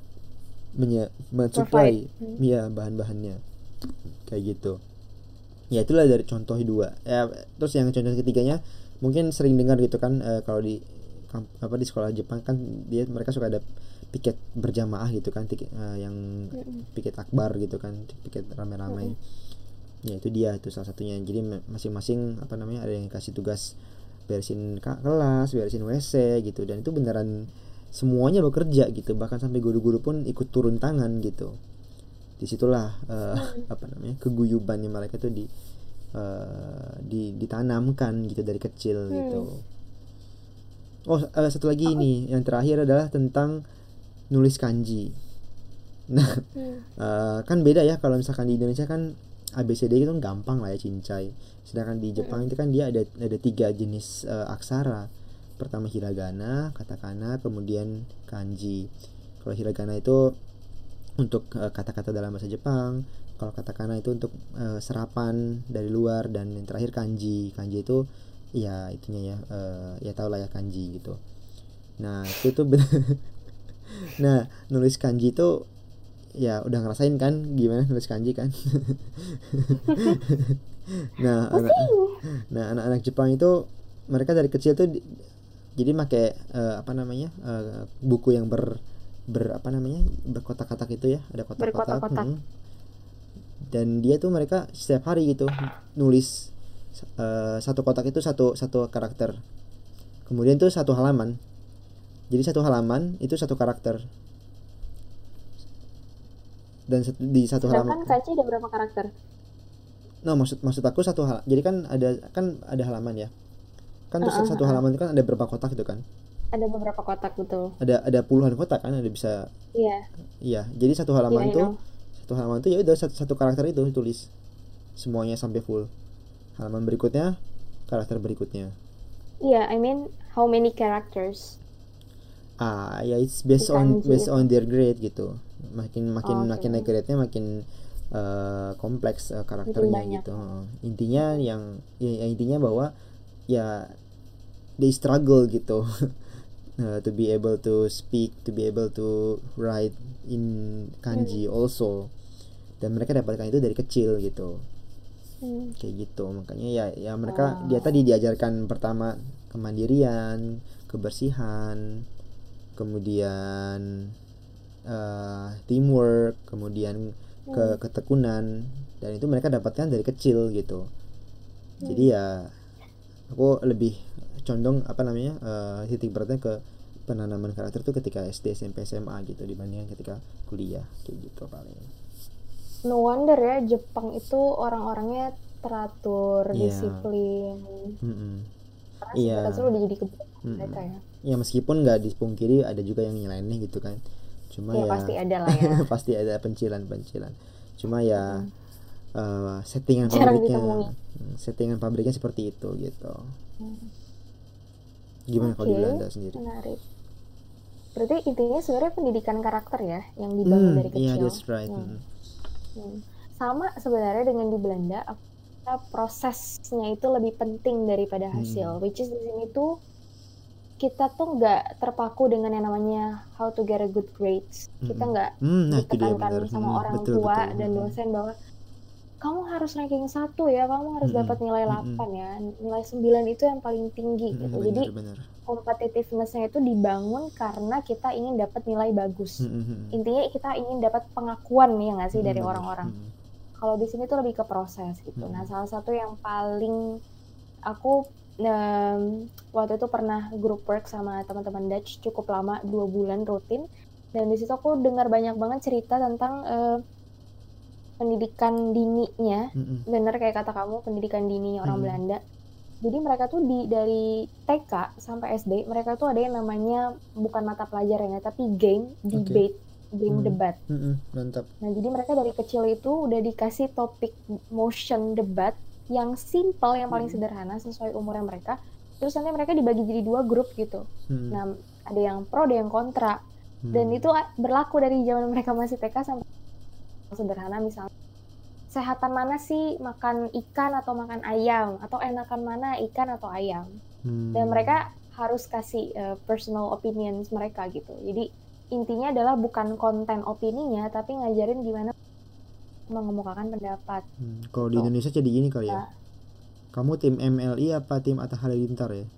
mensuplai ya bahan-bahannya kayak gitu. Ya itulah dari contoh dua. Terus yang contoh ketiganya mungkin sering dengar gitu kan, kalau di sekolah Jepang kan mereka suka ada piket berjamaah gitu kan, yang piket akbar gitu kan, piket rame-rame. Ya itu salah satunya. Jadi masing-masing ada yang kasih tugas beresin kelas, beresin WC gitu, dan itu beneran semuanya bekerja gitu, bahkan sampai guru-guru pun ikut turun tangan gitu. Disitulah keguyubannya mereka tuh ditanamkan gitu dari kecil gitu. Satu lagi ini yang terakhir adalah tentang nulis kanji. Nah, kan beda ya, kalau misalkan di Indonesia kan ABCD itu kan gampang lah ya, cincai. Sedangkan di Jepang itu kan dia ada 3 jenis aksara. Pertama hiragana, katakana, kemudian kanji. Kalau hiragana itu untuk kata-kata dalam bahasa Jepang, kalau katakana itu untuk serapan dari luar, dan yang terakhir kanji. Kanji itu ya itunya ya, ya tau lah ya kanji gitu. Nah itu tuh nah nulis kanji itu ya udah ngerasain kan gimana nulis kanji kan. Nah anak-anak Jepang itu mereka dari kecil tuh jadi pakai buku yang berkotak-kotak itu ya, ada kotak-kotak. Dan dia tuh mereka setiap hari gitu nulis, satu kotak itu satu karakter. Kemudian tuh satu halaman. Jadi satu halaman itu satu karakter. Dan di satu halaman. Sedangkan kanji ada berapa karakter? No, maksud aku jadi kan ada halaman ya. Kan tuh satu halaman itu kan ada berapa kotak itu kan? Ada beberapa kotak, betul. Ada puluhan kotak kan, ada bisa. Iya. Iya, jadi satu halaman tuh ya udah satu karakter itu tulis semuanya sampai full. Halaman berikutnya karakter berikutnya. Iya, I mean how many characters? Ya it's based on their grade gitu. Makin naik grade-nya makin kompleks karakternya gitu. Intinya intinya bahwa ya they struggle gitu. To be able to speak, to be able to write in kanji also. Dan mereka dapatkan itu dari kecil gitu. Kayak gitu. Makanya ya mereka dia tadi diajarkan pertama kemandirian, kebersihan, kemudian teamwork, kemudian ketekunan, dan itu mereka dapatkan dari kecil gitu. Jadi ya aku lebih condong titik beratnya ke penanaman karakter tuh ketika SD, SMP, SMA gitu dibandingkan ketika kuliah kayak gitu paling. No wonder ya Jepang itu orang-orangnya teratur, disiplin. Karena selalu udah jadi kebiasaan mereka ya. Ya meskipun nggak dipungkiri ada juga yang nyeleneh gitu kan. Cuma ya pasti ada lah ya. Pasti ada pencilan. Cuma ya settingan pabriknya seperti itu gitu. Gimana kalau di Belanda sendiri? Menarik. Berarti intinya sebenarnya pendidikan karakter ya yang dibangun dari kecil. Iya, that's right. Sama sebenarnya dengan di Belanda, aku prosesnya itu lebih penting daripada hasil. Which is di sini tuh kita tuh nggak terpaku dengan yang namanya how to get a good grades. Kita nggak Nah itu dia ditekankan benar. sama orang tua dan dosen bahwa kamu harus ranking 1 ya, kamu harus dapat nilai 8 ya, nilai 9 itu yang paling tinggi gitu. Jadi competitiveness-nya itu dibangun karena kita ingin dapat nilai bagus. Intinya kita ingin dapat pengakuan ya nggak sih dari orang-orang. Kalau di sini tuh lebih ke proses gitu. Nah, salah satu yang paling aku waktu itu pernah group work sama teman-teman Dutch cukup lama, 2 bulan rutin. Dan di situ aku dengar banyak banget cerita tentang pendidikan dininya. Bener kayak kata kamu, pendidikan dininya orang Belanda. Jadi mereka tuh dari TK sampai SD, mereka tuh ada yang namanya bukan mata pelajaran ya, tapi game, debate, game debat. Mantap. Nah, jadi mereka dari kecil itu udah dikasih topik motion debat yang simple, yang paling sederhana sesuai umurnya mereka. Terus nanti mereka dibagi jadi 2 grup gitu. Nah, ada yang pro, ada yang kontra. Dan itu berlaku dari zaman mereka masih TK sampai sederhana, misalnya sehatan mana sih makan ikan atau makan ayam, atau enakan mana ikan atau ayam. Dan mereka harus kasih personal opinions mereka gitu. Jadi intinya adalah bukan konten opininya, tapi ngajarin gimana mengemukakan pendapat. Kalau di Indonesia jadi gini kali ya. Kamu tim MLI apa tim Atta Halilintar ya?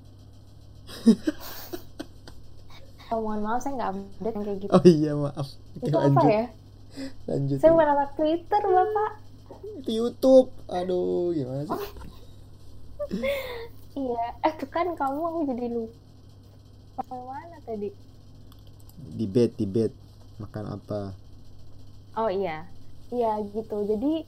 Mohon maaf, saya nggak update yang kayak gitu. Oh iya, maaf. Itu apa ya? Lanjut. Saya bukan anak Twitter, Bapak. Itu YouTube. Aduh, gimana sih? Iya, itu kan kamu, aku jadi lupa. Mana tadi? Debate. Makan apa? Oh iya gitu. Jadi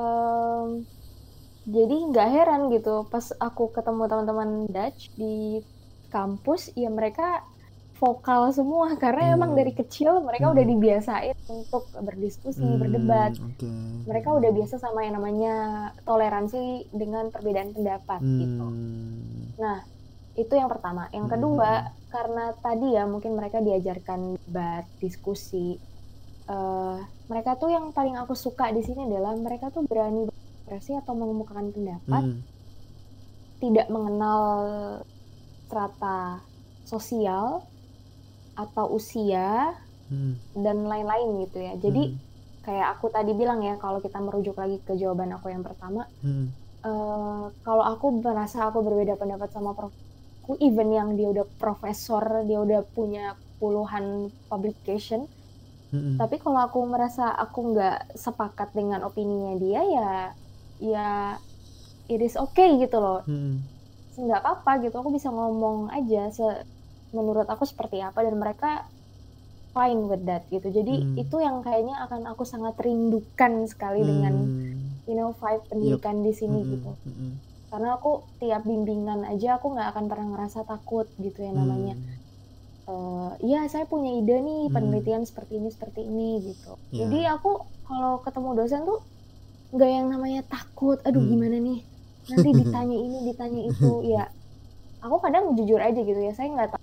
nggak heran gitu pas aku ketemu teman-teman Dutch di kampus, ya mereka vokal semua karena emang dari kecil mereka udah dibiasain untuk berdiskusi, berdebat. Mereka udah biasa sama yang namanya toleransi dengan perbedaan pendapat gitu. Nah, itu yang pertama. Yang kedua, karena tadi ya mungkin mereka diajarkan debat, diskusi. Mereka tuh yang paling aku suka di sini adalah mereka tuh berani berekspresi atau mengemukakan pendapat, tidak mengenal strata sosial atau usia dan lain-lain gitu ya. Jadi kayak aku tadi bilang ya, kalau kita merujuk lagi ke jawaban aku yang pertama, kalau aku merasa aku berbeda pendapat sama profku, even yang dia udah profesor, dia udah punya puluhan publication, tapi kalau aku merasa aku nggak sepakat dengan opininya dia, ya it is okay gitu loh. Nggak apa-apa gitu, aku bisa ngomong aja menurut aku seperti apa, dan mereka fine with that gitu. Jadi itu yang kayaknya akan aku sangat rindukan sekali dengan vibe pendidikan di sini gitu. Karena aku tiap bimbingan aja aku nggak akan pernah ngerasa takut gitu, yang namanya iya saya punya ide nih, penelitian seperti ini gitu. Jadi aku kalau ketemu dosen tuh nggak yang namanya takut, aduh gimana nih nanti ditanya ini ditanya itu. Ya aku kadang jujur aja gitu ya, saya nggak tahu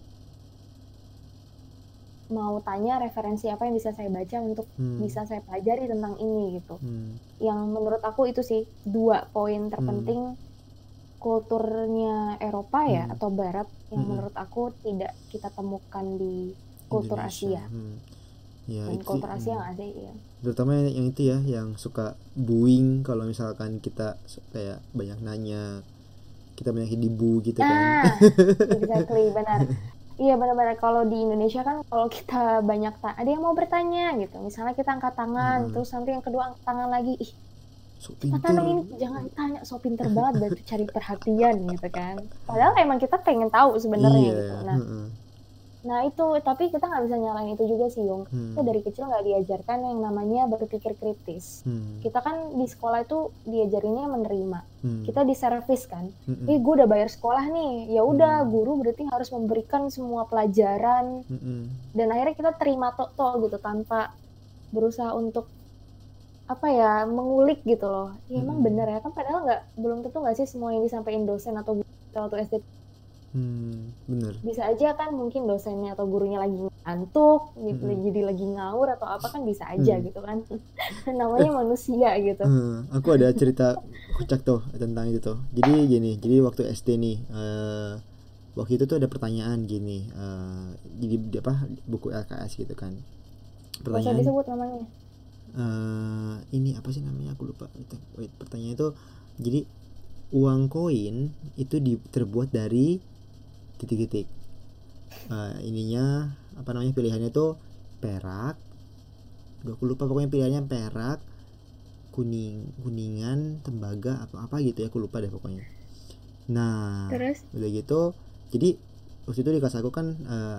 mau tanya referensi apa yang bisa saya baca untuk bisa saya pelajari tentang ini gitu. Yang menurut aku itu sih 2 poin terpenting kulturnya Eropa ya atau Barat yang menurut aku tidak kita temukan di kultur Indonesia. Asia. Ya, Dan itu, kultur Asia nggak ada ya. Terutama yang itu ya, yang suka buing kalau misalkan kita kayak banyak nanya, kita banyak dibu gitu kan. Exactly, benar. Iya benar-benar, kalau di Indonesia kan kalau kita banyak ada yang mau bertanya gitu, misalnya kita angkat tangan, terus nanti yang kedua angkat tangan lagi, ih So pinter ini jangan tanya, so pinter banget, berarti cari perhatian gitu kan. Padahal emang kita pengen tahu sebenarnya gitu. Nah itu, tapi kita nggak bisa nyalain itu juga sih Yung. Kita dari kecil nggak diajarkan yang namanya berpikir kritis. Kita kan di sekolah itu diajarinnya menerima. Kita diservis kan. Gue udah bayar sekolah nih, ya udah guru berarti harus memberikan semua pelajaran. Dan akhirnya kita terima tok gitu tanpa berusaha untuk mengulik gitu loh. Ya emang bener ya kan, padahal belum tentu nggak sih semua yang disampaikan dosen atau guru waktu SD. Bener. Bisa aja kan mungkin dosennya atau gurunya lagi antuk gitu, Mm-mm. jadi lagi ngawur atau apa kan bisa aja Hmm. gitu kan. Namanya manusia gitu. Aku ada cerita kocak tuh tentang itu tuh. Jadi gini, jadi waktu SD nih, waktu itu tuh ada pertanyaan gini, jadi apa buku LKS gitu kan. Gak usah Pertanyaan, disebut namanya. ini apa sih namanya? Aku lupa. Wait, pertanyaan itu, jadi uang koin itu terbuat dari titik-titik. Ininya apa namanya, pilihannya tuh perak. Aduh, aku lupa pokoknya pilihannya perak, kuningan, tembaga, apa gitu ya, aku lupa deh pokoknya. Nah, Terus udah gitu, jadi waktu itu di kelas aku kan,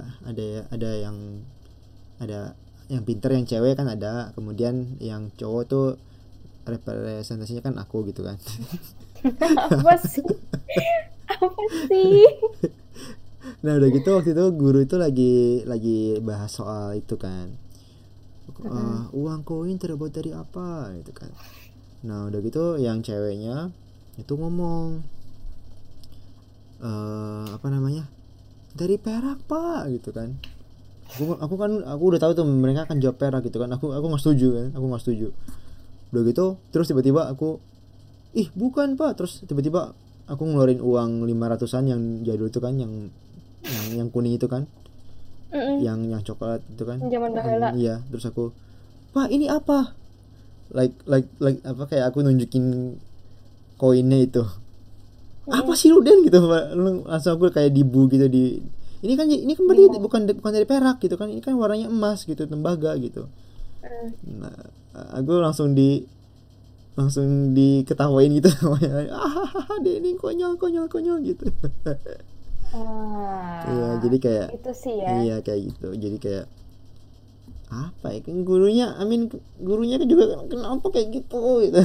ada yang pinter, yang cewek kan ada, kemudian yang cowok tuh representasinya kan aku gitu kan. apa sih? Apa sih? Nah udah gitu waktu itu guru itu lagi bahas soal itu kan. Uang koin terbuat dari apa gitu kan. Nah udah gitu yang ceweknya itu ngomong, apa namanya, dari perak pak gitu kan. Aku udah tahu tuh mereka akan jawab perak gitu kan. Aku nggak setuju kan, aku nggak setuju. Udah gitu terus tiba-tiba aku, ih bukan pak, terus tiba-tiba aku ngeluarin uang 500-an yang jadul itu kan, yang kuning itu kan, Mm-mm. yang coklat itu kan. Zaman baheula. Iya, terus aku, pak ini apa, like apa, kayak aku nunjukin koinnya itu, apa Mm-mm. sih lu Den gitu Pak. Langsung aku kayak dibu gitu, ini kan berarti Bingung. bukan dari perak gitu kan, ini kan warnanya emas gitu, tembaga gitu. Mm. Nah aku langsung diketawain gitu namanya, deh ini konyol konyol konyol gitu. Iya jadi kayak, Itu sih ya. iya kayak gitu, jadi kayak apa ya, kan gurunya, gurunya kan juga kenapa kayak gitu.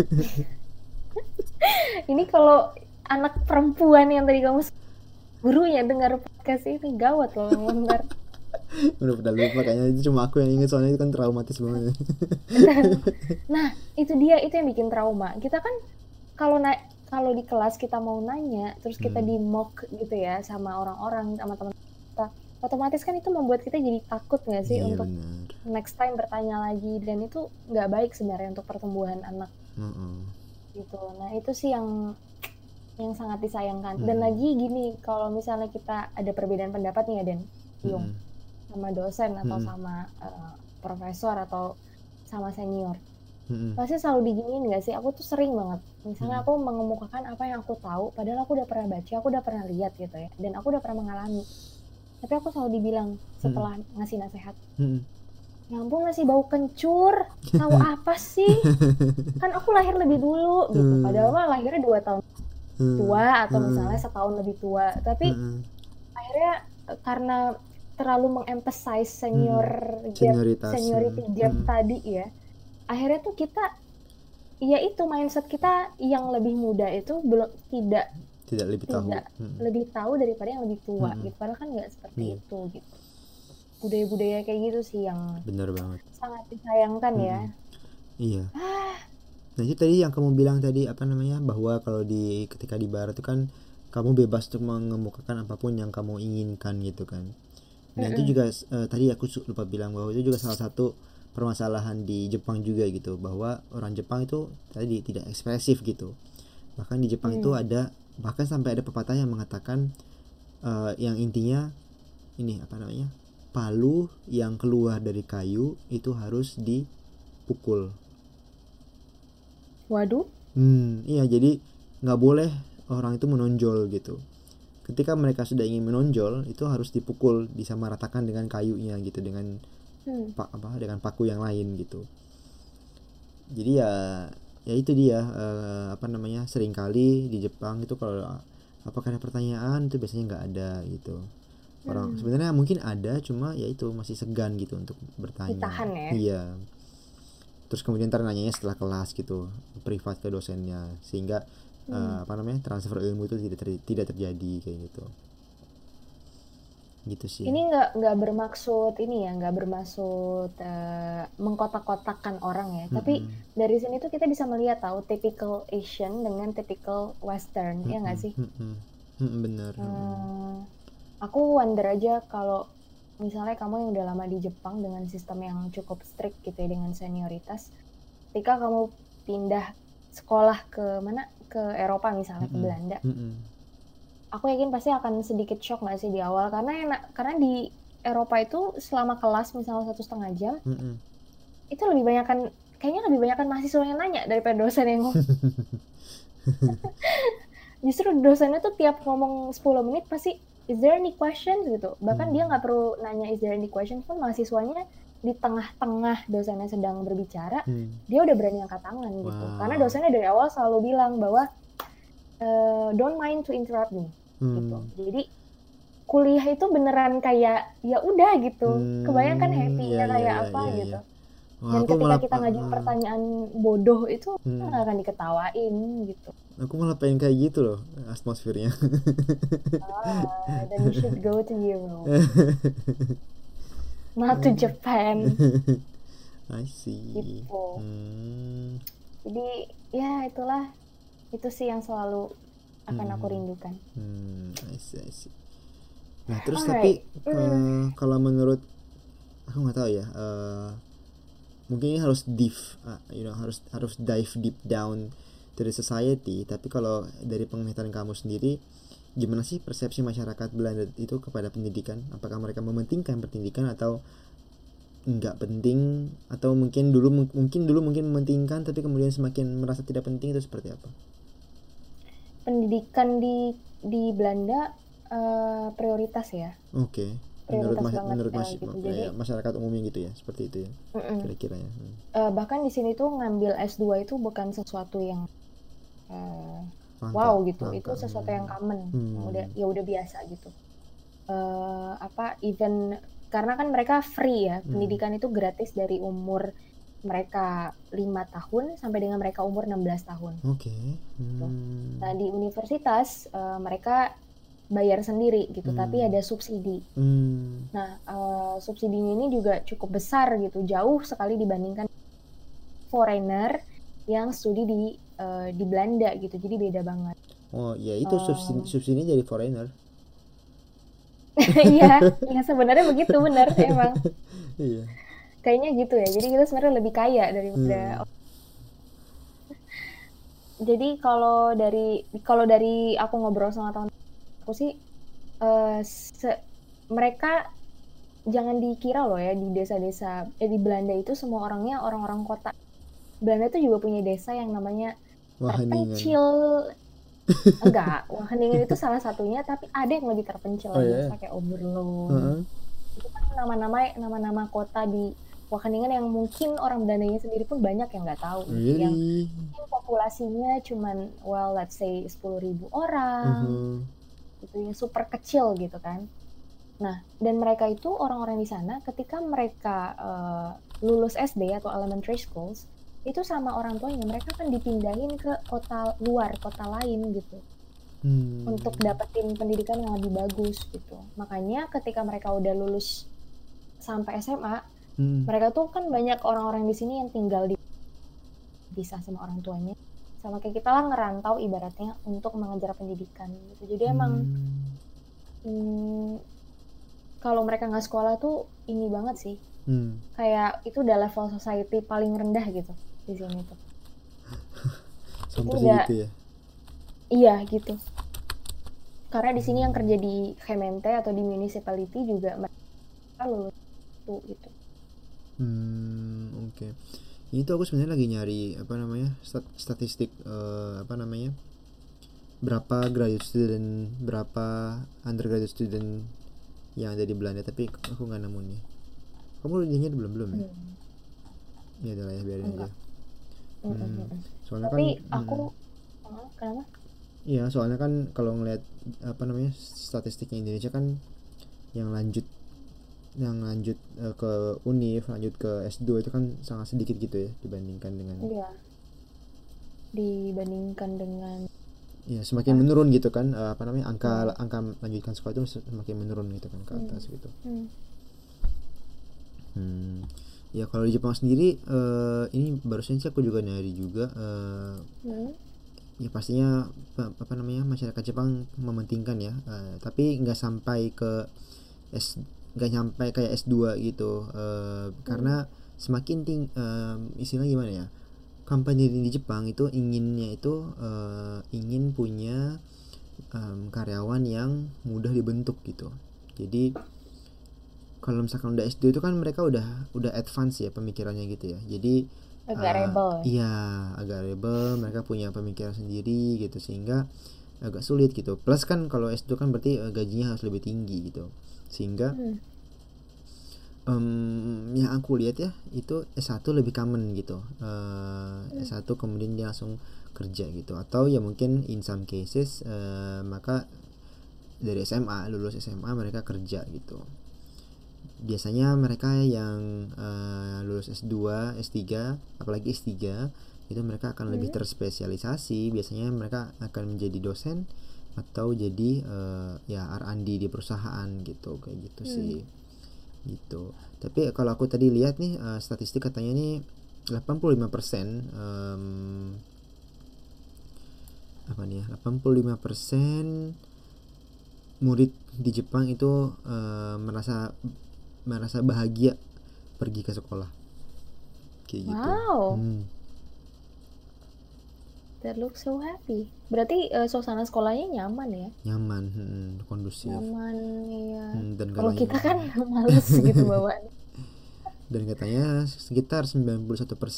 Ini kalau anak perempuan yang tadi kamu gurunya dengar podcast ini gawat loh bentar. Udah pada lupa kayaknya, itu cuma aku yang inget soalnya itu kan traumatis banget. Nah, itu dia, itu yang bikin trauma. Kita kan kalau di kelas kita mau nanya, terus kita di mock gitu ya sama orang-orang, sama teman kita, otomatis kan itu membuat kita jadi takut nggak sih Iya untuk benar. next time bertanya lagi, dan itu nggak baik sebenarnya untuk pertumbuhan anak gitu. Nah itu sih yang sangat disayangkan. Dan lagi gini, kalau misalnya kita ada perbedaan pendapat nih ya Den, Yung, sama dosen atau sama profesor atau sama senior, pasti selalu diginiin gak sih? Aku tuh sering banget, misalnya aku mengemukakan apa yang aku tahu, padahal aku udah pernah baca, aku udah pernah lihat gitu ya, dan aku udah pernah mengalami, tapi aku selalu dibilang setelah ngasih nasihat, ya ampun masih bau kencur, tahu apa sih? Kan aku lahir lebih dulu gitu, padahal mah lahirnya 2 tahun tua atau misalnya setahun lebih tua, tapi akhirnya karena terlalu mengemphasize Senioritas. seniority gap tadi ya, akhirnya tuh kita, ya itu mindset kita yang lebih muda itu belum Tidak lebih tahu. lebih tahu daripada yang lebih tua gitu, padahal kan nggak seperti itu gitu. Budaya-budaya kayak gitu sih yang Benar banget. sangat disayangkan ya. Iya. Nah itu tadi yang kamu bilang tadi, apa namanya, bahwa kalau ketika di barat itu kan kamu bebas untuk mengemukakan apapun yang kamu inginkan gitu kan. Nah itu juga tadi aku lupa bilang bahwa itu juga salah satu permasalahan di Jepang juga gitu, bahwa orang Jepang itu tadi tidak ekspresif gitu. Bahkan di Jepang itu bahkan sampai ada pepatah yang mengatakan, yang intinya ini apa namanya, palu yang keluar dari kayu itu harus dipukul. Waduh. Iya, jadi nggak boleh orang itu menonjol gitu. Ketika mereka sudah ingin menonjol, itu harus dipukul, disamaratakan dengan kayunya gitu, dengan dengan paku yang lain gitu. Jadi ya itu dia, apa namanya, seringkali di Jepang itu kalau apakah ada pertanyaan itu biasanya nggak ada gitu. Orang sebenarnya mungkin ada, cuma ya itu masih segan gitu untuk bertanya. Ditahan ya. Iya. Terus kemudian ntar nanyanya setelah kelas gitu, privat ke dosennya, sehingga apa namanya, transfer ilmu itu tidak terjadi kayak gitu. Gitu sih. Ini nggak bermaksud ini ya, nggak bermaksud mengkotak-kotakkan orang ya. Tapi dari sini tuh kita bisa melihat tahu typical Asian dengan typical Western, ya nggak sih? Bener. Aku wonder aja kalau misalnya kamu yang udah lama di Jepang dengan sistem yang cukup strict gitu ya, dengan senioritas, ketika kamu pindah sekolah ke mana, ke Eropa misalnya, ke Belanda, aku yakin pasti akan sedikit shock nggak sih di awal, karena di Eropa itu selama kelas misalnya 1,5 jam, itu kayaknya lebih banyak kan mahasiswa yang nanya daripada dosen yang ngomong. Justru dosennya tuh tiap ngomong 10 menit pasti is there any questions gitu. Bahkan dia nggak perlu nanya is there any questions pun, mahasiswanya di tengah-tengah dosennya sedang berbicara, dia udah berani angkat tangan gitu. Karena dosennya dari awal selalu bilang bahwa don't mind to interrupt me gitu. Jadi kuliah itu beneran kayak ya udah gitu. Kebayangkan happy-nya kayak apa gitu. Dan ketika kita ngajuin pertanyaan bodoh itu nggak akan diketawain gitu. Aku malah pengen kayak gitu loh atmosfernya. Then you should go to Europe, not to Japan. I see. Gitu. Jadi ya itulah, itu sih yang selalu akan aku rindukan. I see. Nah terus tapi kalau menurut aku nggak tahu ya, mungkin ini harus harus dive deep down to the society. Tapi kalau dari penglihatan kamu sendiri, gimana sih persepsi masyarakat Belanda itu kepada pendidikan? Apakah mereka mementingkan pendidikan atau enggak penting, atau mungkin dulu mementingkan tapi kemudian semakin merasa tidak penting, itu seperti apa? Pendidikan di Belanda prioritas ya. Oke. Menurut masyarakat umumnya gitu ya, seperti itu ya, kira-kira ya. Bahkan di sini tuh ngambil S2 itu bukan sesuatu yang wow gitu, itu sesuatu yang common, udah biasa gitu. Even karena kan mereka free ya, pendidikan itu gratis dari umur mereka 5 tahun sampai dengan mereka umur 16 tahun. Oke. Nah di universitas mereka bayar sendiri gitu, tapi ada subsidi. Nah subsidinya ini juga cukup besar gitu, jauh sekali dibandingkan foreigner yang studi di Belanda gitu, jadi beda banget. Oh ya itu subsidi dari foreigner. Iya, sebenarnya begitu, benar emang. Iya. Kayaknya gitu ya. Jadi kita sebenarnya lebih kaya daripada. Jadi kalau dari aku ngobrol sama teman aku sih, mereka jangan dikira loh ya, di desa-desa di Belanda itu semua orangnya orang-orang kota. Belanda itu juga punya desa yang namanya terpencil. Enggak, Wageningen itu salah satunya, tapi ada yang lebih terpencil lagi, kayak Oberlo. Itu kan nama-nama kota di Wageningen yang mungkin orang Belandanya sendiri pun banyak yang nggak tahu. Yang mungkin populasinya cuman let's say 10.000 orang. Itu yang super kecil gitu kan. Nah, dan mereka itu orang-orang di sana ketika mereka lulus SD atau elementary schools, itu sama orang tuanya mereka kan dipindahin ke kota lain gitu, untuk dapetin pendidikan yang lebih bagus gitu. Makanya ketika mereka udah lulus sampai SMA, mereka tuh kan banyak orang-orang di sini yang tinggal dipisah sama orang tuanya, sama kayak kita lah ngerantau ibaratnya untuk mengejar pendidikan gitu. Jadi emang kalau mereka nggak sekolah tuh ini banget sih, kayak itu udah level society paling rendah gitu di sini tuh. Sampai segitu ya? Iya gitu. Karena di sini yang kerja di Gemeente atau di municipality juga mereka lulus tuh gitu. Oke. Ini tuh aku sebenarnya lagi nyari statistik berapa graduate student, berapa undergraduate student yang ada di Belanda, tapi aku nggak nemu nih. Kamu udah nyari belum ya? Ya udah lah ya, biarin aja. Soalnya tapi kan aku kenapa? Iya, soalnya kan kalau ngelihat statistiknya Indonesia kan yang lanjut ke univ, lanjut ke S2 itu kan sangat sedikit gitu ya dibandingkan dengan semakin menurun gitu kan, angka lanjutkan sekolah itu semakin menurun gitu kan ke atas gitu. Ya kalau di Jepang sendiri ini barusan sih aku juga nyari juga ya pastinya masyarakat Jepang mementingkan ya, tapi nggak sampai ke nggak nyampe kayak S2 gitu. Karena semakin istilahnya gimana ya, company di Jepang itu inginnya itu ingin punya karyawan yang mudah dibentuk gitu. Jadi kalau misalkan udah S2 itu kan mereka udah advance ya pemikirannya gitu ya. Jadi Agak rebel ya. iya, agak rebel, mereka punya pemikiran sendiri gitu, sehingga agak sulit gitu. Plus kan kalau S2 kan berarti gajinya harus lebih tinggi gitu. Sehingga yang aku lihat ya, itu S1 lebih common gitu. S1 kemudian dia langsung kerja gitu. Atau ya mungkin in some cases maka dari SMA, lulus SMA mereka kerja gitu. Biasanya mereka yang lulus S2, S3, apalagi S3 itu mereka akan lebih terspesialisasi. Biasanya mereka akan menjadi dosen atau jadi ya R&D di perusahaan gitu, kayak gitu sih gitu. Tapi kalau aku tadi lihat nih statistik katanya nih 85% apa nih ya, 85% murid di Jepang itu merasa bahagia pergi ke sekolah kayak gitu. Wow. That looks so happy. Berarti suasana sekolahnya nyaman ya? Nyaman, kondusif. Nyaman, iya. Dan Kalau katanya, kita kan males gitu bawaan. dan katanya sekitar 91%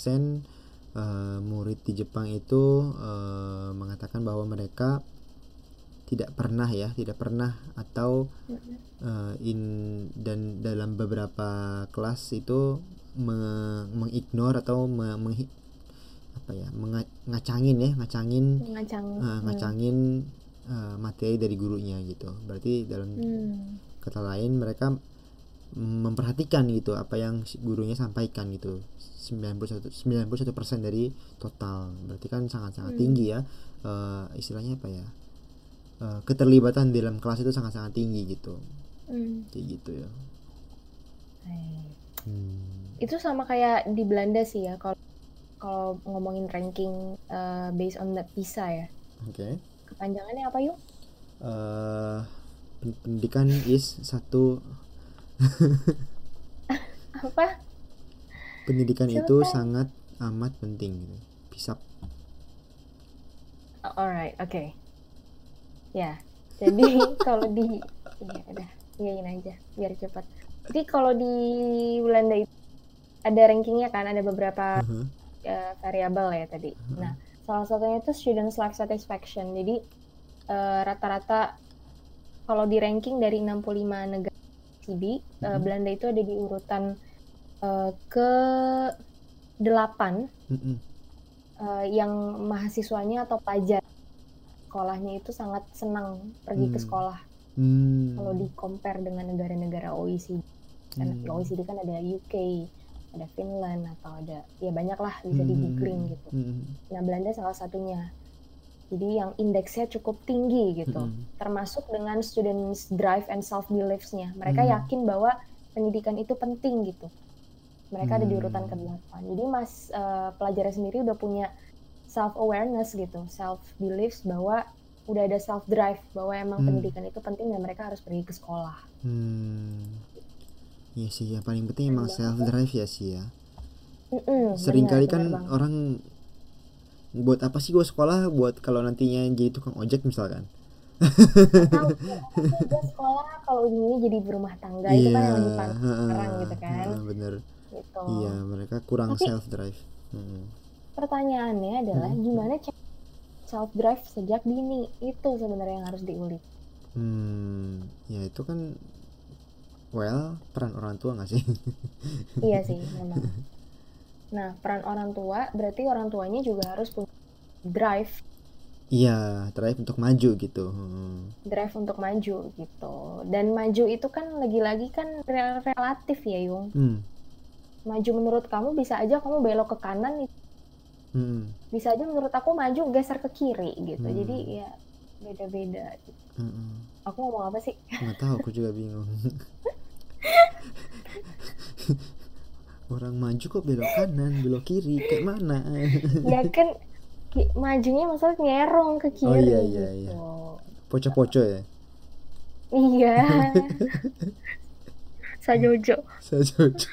murid di Jepang itu mengatakan bahwa mereka tidak pernah atau dan dalam beberapa kelas itu mengignore atau ngacangin materi dari gurunya gitu. Berarti dalam kata lain mereka memperhatikan gitu apa yang gurunya sampaikan gitu. 91% dari total. Berarti kan sangat-sangat tinggi ya. Istilahnya apa ya? Keterlibatan dalam kelas itu sangat-sangat tinggi gitu. Kayak gitu ya. Itu sama kayak di Belanda sih ya, kalau ngomongin ranking based on the PISA ya. Oke. Kepanjangannya apa yuk? Pendidikan is satu. Apa? Pendidikan itu sangat amat penting gitu. PISA. Alright, oke. Ya, jadi kalau di ya udah iyain aja biar cepat. Jadi kalau di Belanda itu ada rankingnya kan, ada beberapa variabel ya tadi. Nah, salah satunya itu students life satisfaction. Jadi rata-rata kalau di ranking dari 65 negara OECD, Belanda itu ada di urutan ke 8 yang mahasiswanya atau pelajar sekolahnya itu sangat senang pergi ke sekolah. Kalau di compare dengan negara-negara OECD. Kan OECD kan ada UK, ada Finland, atau ada ya banyak lah, bisa di googling gitu. Nah, Belanda salah satunya. Jadi yang indeksnya cukup tinggi gitu. Termasuk dengan students drive and self beliefs-nya. Mereka yakin bahwa pendidikan itu penting gitu. Mereka ada di urutan ke-8. Jadi pelajarnya sendiri udah punya self-awareness gitu, self-beliefs bahwa udah ada self-drive, bahwa emang pendidikan itu penting dan mereka harus pergi ke sekolah. Iya sih, yang paling penting emang self-drive ya sih ya. Seringkali kan orang buat apa sih gue sekolah, buat kalau nantinya jadi tukang ojek misalkan. Atau gue sekolah kalau ujungnya jadi berumah tangga, itu kan yang lagi sekarang gitu kan. Bener. Gitu. Iya, mereka kurang self-drive. Pertanyaannya adalah gimana cek self-drive sejak dini? Itu sebenarnya yang harus diulik. Ya itu kan peran orang tua nggak sih? Iya sih, memang. Nah, peran orang tua berarti orang tuanya juga harus punya drive. Iya, drive untuk maju gitu. Drive untuk maju gitu. Dan maju itu kan lagi-lagi kan relatif ya, Yung. Maju menurut kamu bisa aja kamu belok ke kanan itu. Bisa aja menurut aku maju geser ke kiri gitu. Jadi ya beda-beda gitu. Aku ngomong apa sih? Nggak tahu, aku juga bingung. Orang maju kok belok kanan, belok kiri, kayak mana? Ya kan majunya maksudnya nyerong ke kiri. Oh iya gitu. Poco-poco ya? Iya. Sajojo Sajojo.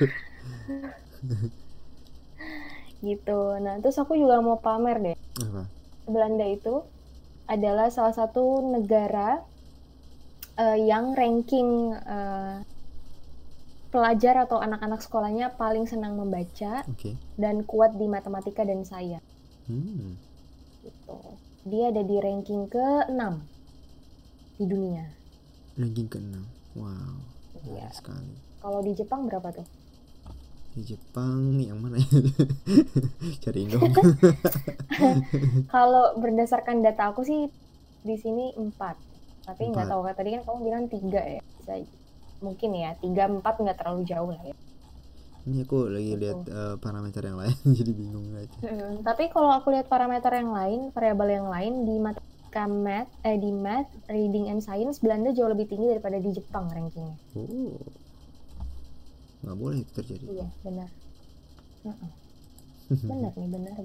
gitu. Nah, terus aku juga mau pamer deh. Apa? Belanda itu adalah salah satu negara yang ranking pelajar atau anak-anak sekolahnya paling senang membaca Oke. dan kuat di matematika dan sains. Hmm. Gitu. Dia ada di ranking ke-6 di dunia. Ranking ke-6. Wow. Iya. Bagus sekali. Kalau di Jepang berapa tuh? Di Jepang yang mana ya? Cari dong. Kalau berdasarkan data aku sih di sini 4. Tapi nggak 4. tahu, tadi kan kamu bilang 3 ya. Bisa, mungkin ya 3 4 nggak terlalu jauh lah ya. Ini aku lagi Gitu. lihat parameter yang lain jadi bingung aja. Tapi kalau aku lihat parameter yang lain, variabel yang lain di matematika di math, reading and science, Belanda jauh lebih tinggi daripada di Jepang rankingnya. Oh. Nggak boleh itu terjadi. Iya, benar. Benar nih, benar.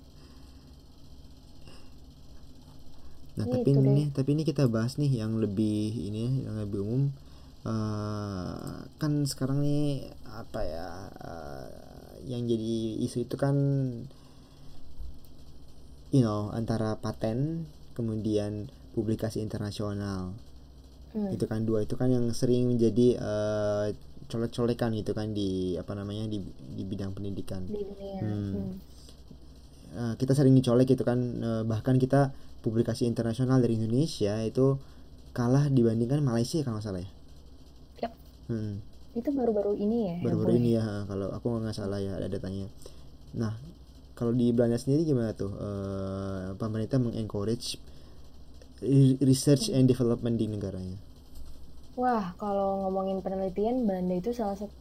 Nah, Gitu deh. tapi ini kita bahas nih yang lebih ini ya, yang lebih umum. Kan sekarang nih apa ya, yang jadi isu itu kan antara paten kemudian publikasi internasional. Itu kan dua itu kan yang sering menjadi colek-colekan gitu kan di di bidang pendidikan. Di dunia. Kita sering dicolek gitu kan, bahkan kita publikasi internasional dari Indonesia itu kalah dibandingkan Malaysia kalau nggak salah ya. Yap. Itu baru-baru ini ya. Baru-baru ini ya, kalau aku nggak salah ya ada datanya. Nah, kalau di Belanda sendiri gimana tuh? Pemerintah mengencourage research and development di negaranya. Wah, kalau ngomongin penelitian, Belanda itu salah satu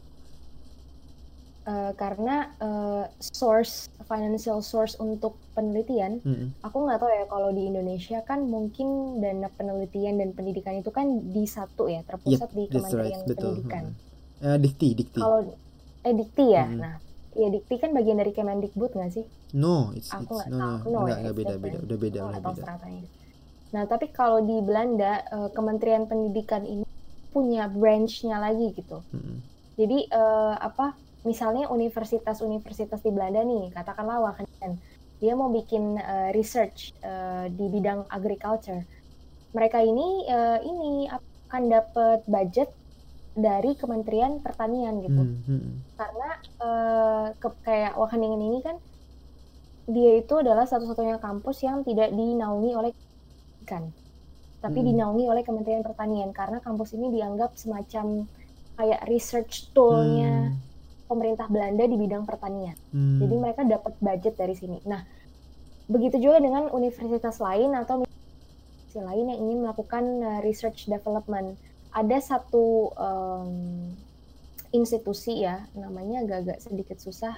karena financial source untuk penelitian, aku nggak tahu ya kalau di Indonesia kan mungkin dana penelitian dan pendidikan itu kan di satu ya, terpusat di Kementerian Pendidikan. Dikti. Kalau Dikti ya, nah, ya Dikti kan bagian dari Kemendikbud nggak sih? No, Aku nggak no, tahu, nggak beda, udah beda. Nah, tapi kalau di Belanda Kementerian Pendidikan ini punya branch-nya lagi gitu. Jadi misalnya universitas-universitas di Belanda nih, katakanlah Wageningen, dia mau bikin research di bidang agriculture. Mereka ini akan dapat budget dari Kementerian Pertanian gitu. Karena kayak Wageningen ini kan dia itu adalah satu-satunya kampus yang tidak dinaungi oleh pendidikan, tapi dinaungi oleh Kementerian Pertanian karena kampus ini dianggap semacam kayak research tool-nya pemerintah Belanda di bidang pertanian. Jadi mereka dapat budget dari sini. Nah, begitu juga dengan universitas lain atau universitas lain yang ingin melakukan research development. Ada satu institusi ya, namanya agak-agak sedikit susah.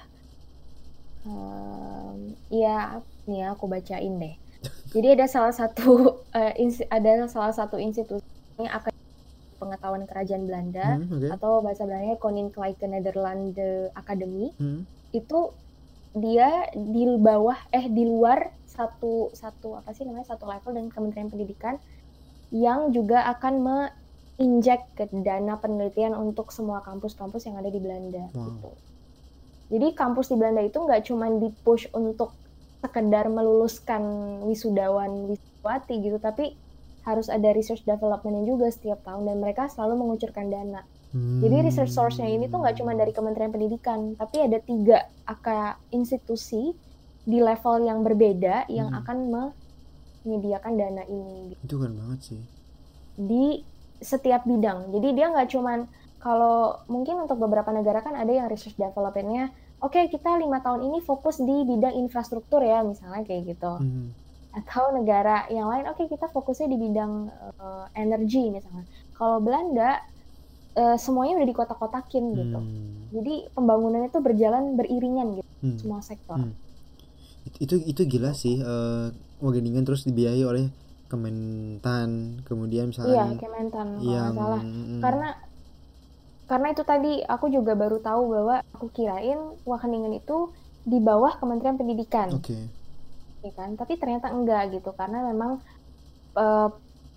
Ya, nih ya, aku bacain deh. Jadi ada salah satu institusi yang akan pengetahuan kerajaan Belanda atau bahasa Belandanya Koninklijke Nederlanden Academy. Itu dia di luar satu level dengan Kementerian Pendidikan yang juga akan menginjek ke dana penelitian untuk semua kampus-kampus yang ada di Belanda. Gitu. Jadi kampus di Belanda itu nggak cuma di-push untuk sekedar meluluskan wisudawati gitu, tapi harus ada research development juga setiap tahun dan mereka selalu mengucurkan dana. Jadi research source-nya ini tuh nggak cuma dari Kementerian Pendidikan, tapi ada 3 institusi di level yang berbeda yang akan menyediakan dana ini. Itu kan banget sih. Di setiap bidang. Jadi dia nggak cuma, kalau mungkin untuk beberapa negara kan ada yang research development-nya, oke, kita 5 tahun ini fokus di bidang infrastruktur ya, misalnya kayak gitu. Atau negara yang lain, oke, kita fokusnya di bidang energi misalnya. Kalau Belanda semuanya udah dikotak-kotakin gitu. Jadi pembangunannya itu berjalan beriringan gitu, semua sektor. Itu gila sih. Wageningen terus dibiayai oleh Kementan, kemudian misalnya. Iya, Kementan kalau nggak salah. Karena itu tadi aku juga baru tahu bahwa aku kirain Wageningen itu di bawah Kementerian Pendidikan. Ya kan? Tapi ternyata enggak gitu, karena memang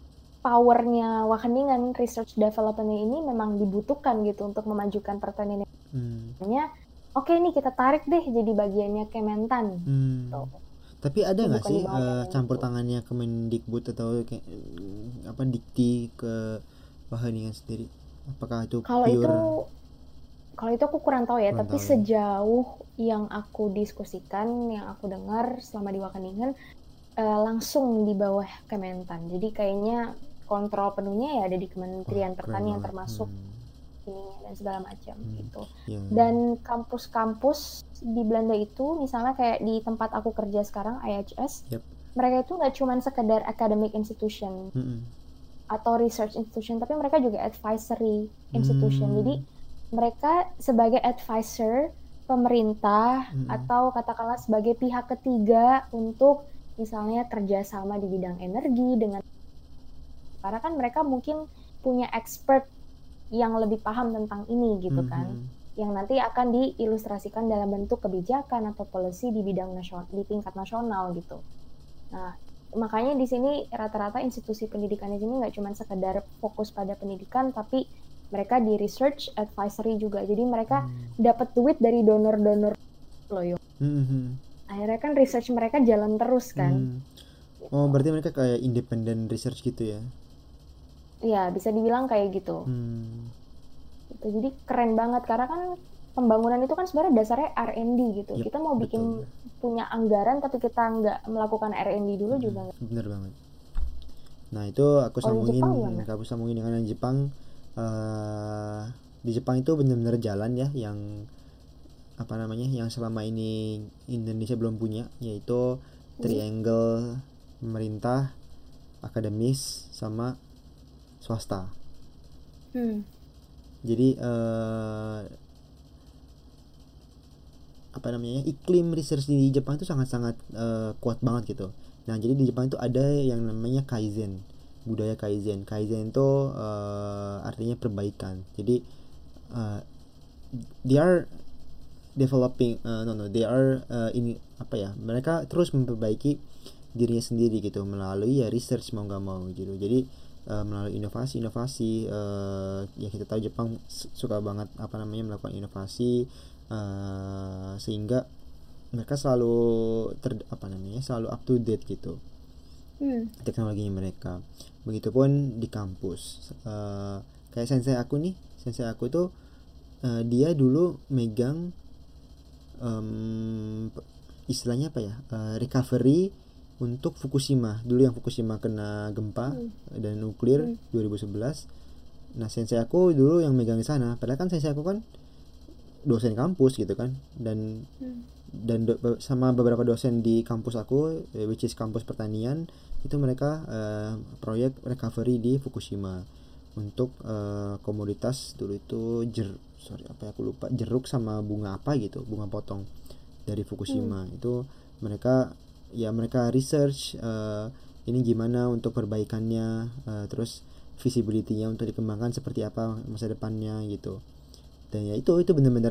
powernya Wageningen research development ini memang dibutuhkan gitu untuk memajukan pertanian. Oke nih kita tarik deh jadi bagiannya Kementan. Gitu. Tapi ada nggak Bukan sih di bawah Kemendikbud. campur tangannya Kemendikbud atau kayak Dikti ke Wageningen sendiri? Apakah itu Kalau itu aku kurang tahu ya, Kurang tapi tahu ya. sejauh yang aku diskusikan, yang aku dengar selama di Wageningen langsung di bawah Kementan. Jadi kayaknya kontrol penuhnya ya ada di Kementerian Pertanian, termasuk ininya dan segala macam gitu. Ya. Dan kampus-kampus di Belanda itu, misalnya kayak di tempat aku kerja sekarang IHS, Yep. mereka itu nggak cuma sekedar academic institution atau research institution, tapi mereka juga advisory institution. Jadi mereka sebagai advisor pemerintah atau katakanlah sebagai pihak ketiga untuk misalnya kerjasama di bidang energi dengan, karena kan mereka mungkin punya expert yang lebih paham tentang ini gitu kan, yang nanti akan diilustrasikan dalam bentuk kebijakan atau policy di bidang nasional, di tingkat nasional gitu. Nah, makanya di sini rata-rata institusi pendidikan di sini nggak cuma sekedar fokus pada pendidikan, tapi mereka di research advisory juga. Jadi mereka dapat duit dari donor-donor loh yo. Akhirnya kan research mereka jalan terus kan. Oh, berarti mereka kayak independent research gitu ya? Iya, bisa dibilang kayak gitu. Gitu. Jadi keren banget karena kan pembangunan itu kan sebenarnya dasarnya R&D gitu. Yep, kita mau bikin punya anggaran tapi kita nggak melakukan R&D dulu juga nggak. Bener banget. Nah itu aku sambungin dengan yang Jepang. Di Jepang itu benar-benar jalan ya yang yang selama ini Indonesia belum punya, yaitu triangle pemerintah, akademis, sama swasta. Jadi iklim research di Jepang itu sangat-sangat kuat banget gitu. Nah jadi di Jepang itu ada yang namanya kaizen, budaya kaizen. Kaizen itu artinya perbaikan. Jadi they are developing mereka terus memperbaiki dirinya sendiri gitu melalui ya research mau nggak mau gitu. Jadi melalui inovasi ya kita tahu Jepang suka banget melakukan inovasi sehingga mereka selalu selalu up to date gitu teknologinya mereka. Begitupun di kampus kayak sensei aku itu dia dulu megang istilahnya recovery untuk Fukushima. Dulu yang Fukushima kena gempa dan nuklir 2011. Nah sensei aku dulu yang megang di sana. Padahal kan sensei aku kan dosen kampus gitu kan, dan sama beberapa dosen di kampus aku which is kampus pertanian itu mereka proyek recovery di Fukushima untuk komoditas dulu itu jeruk sama bunga bunga potong dari Fukushima. Itu mereka research ini gimana untuk perbaikannya, terus visibility-nya untuk dikembangkan seperti apa masa depannya gitu. Dan ya itu benar-benar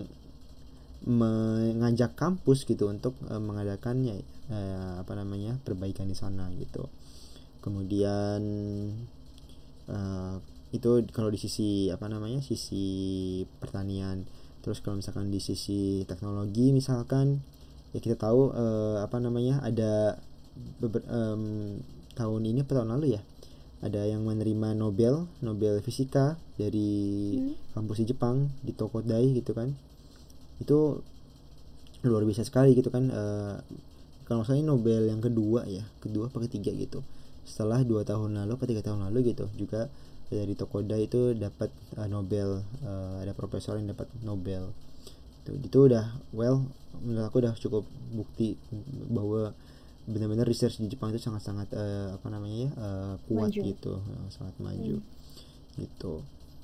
mengajak kampus gitu untuk mengadakan perbaikan di sana gitu. Kemudian itu kalau di sisi sisi pertanian. Terus kalau misalkan di sisi teknologi misalkan ya kita tahu ada tahun ini atau tahun lalu ya ada yang menerima Nobel Fisika dari kampus di Jepang di Tokodai gitu kan. Itu luar biasa sekali gitu kan. Kalau misalnya Nobel yang kedua apa ketiga gitu setelah 2 tahun lalu atau 3 tahun lalu gitu juga dari Tokodai itu dapat Nobel. Ada profesor yang dapat Nobel itu udah menurut aku udah cukup bukti bahwa benar-benar research di Jepang itu sangat-sangat kuat maju. Gitu sangat maju gitu.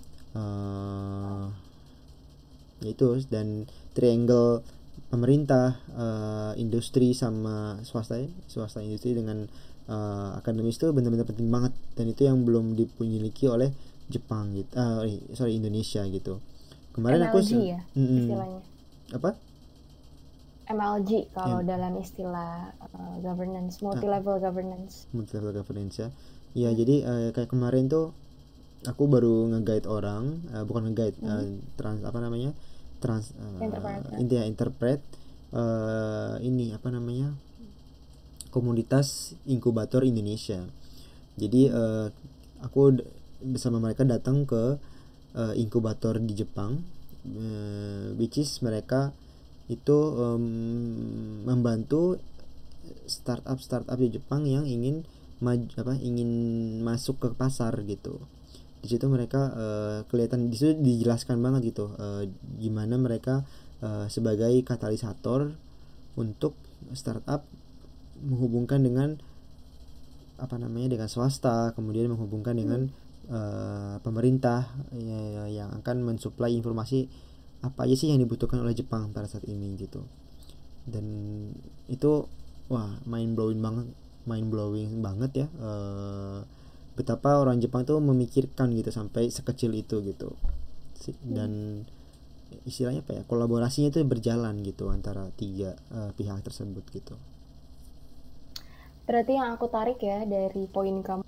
Itu dan triangle pemerintah, industri sama swasta industri dengan akademis itu benar-benar penting banget, dan itu yang belum dimiliki oleh Jepang gitu. Indonesia gitu. Kemarin MLG aku ya istilahnya. Apa? MLG kalau dalam istilah governance, multi-level governance. Multi-level governance ya. Ya jadi kayak kemarin tuh aku baru nge-guide orang, bukan nge-guide, trans apa namanya, trans intinya interpret ini apa namanya, komunitas inkubator Indonesia. Jadi aku bersama mereka datang ke inkubator di Jepang, which is mereka itu membantu startup di Jepang yang ingin ingin masuk ke pasar gitu. Di situ mereka kelihatan, di situ dijelaskan banget gitu gimana mereka sebagai katalisator untuk startup menghubungkan dengan apa namanya, dengan swasta, kemudian menghubungkan dengan pemerintah yang akan mensuplai informasi apa aja sih yang dibutuhkan oleh Jepang pada saat ini gitu. Dan itu wah mind blowing banget ya, betapa orang Jepang tuh memikirkan gitu sampai sekecil itu gitu. Dan istilahnya apa ya, kolaborasinya itu berjalan gitu antara tiga pihak tersebut gitu. Berarti yang aku tarik ya dari poin kamu,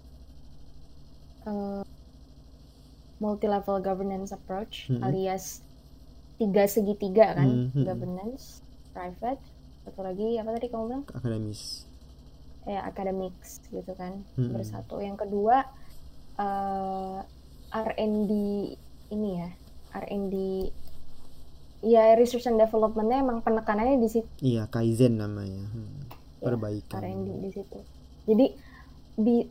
multi level governance approach alias 3 segitiga kan, governance, private, satu lagi apa tadi kamu bilang? Akademis. Academics gitu kan, bersatu. Yang kedua R&D ini ya, R&D ya, research and development-nya emang penekanannya di situ. Iya, kaizen namanya. Perbaikan. R&D di situ. Jadi di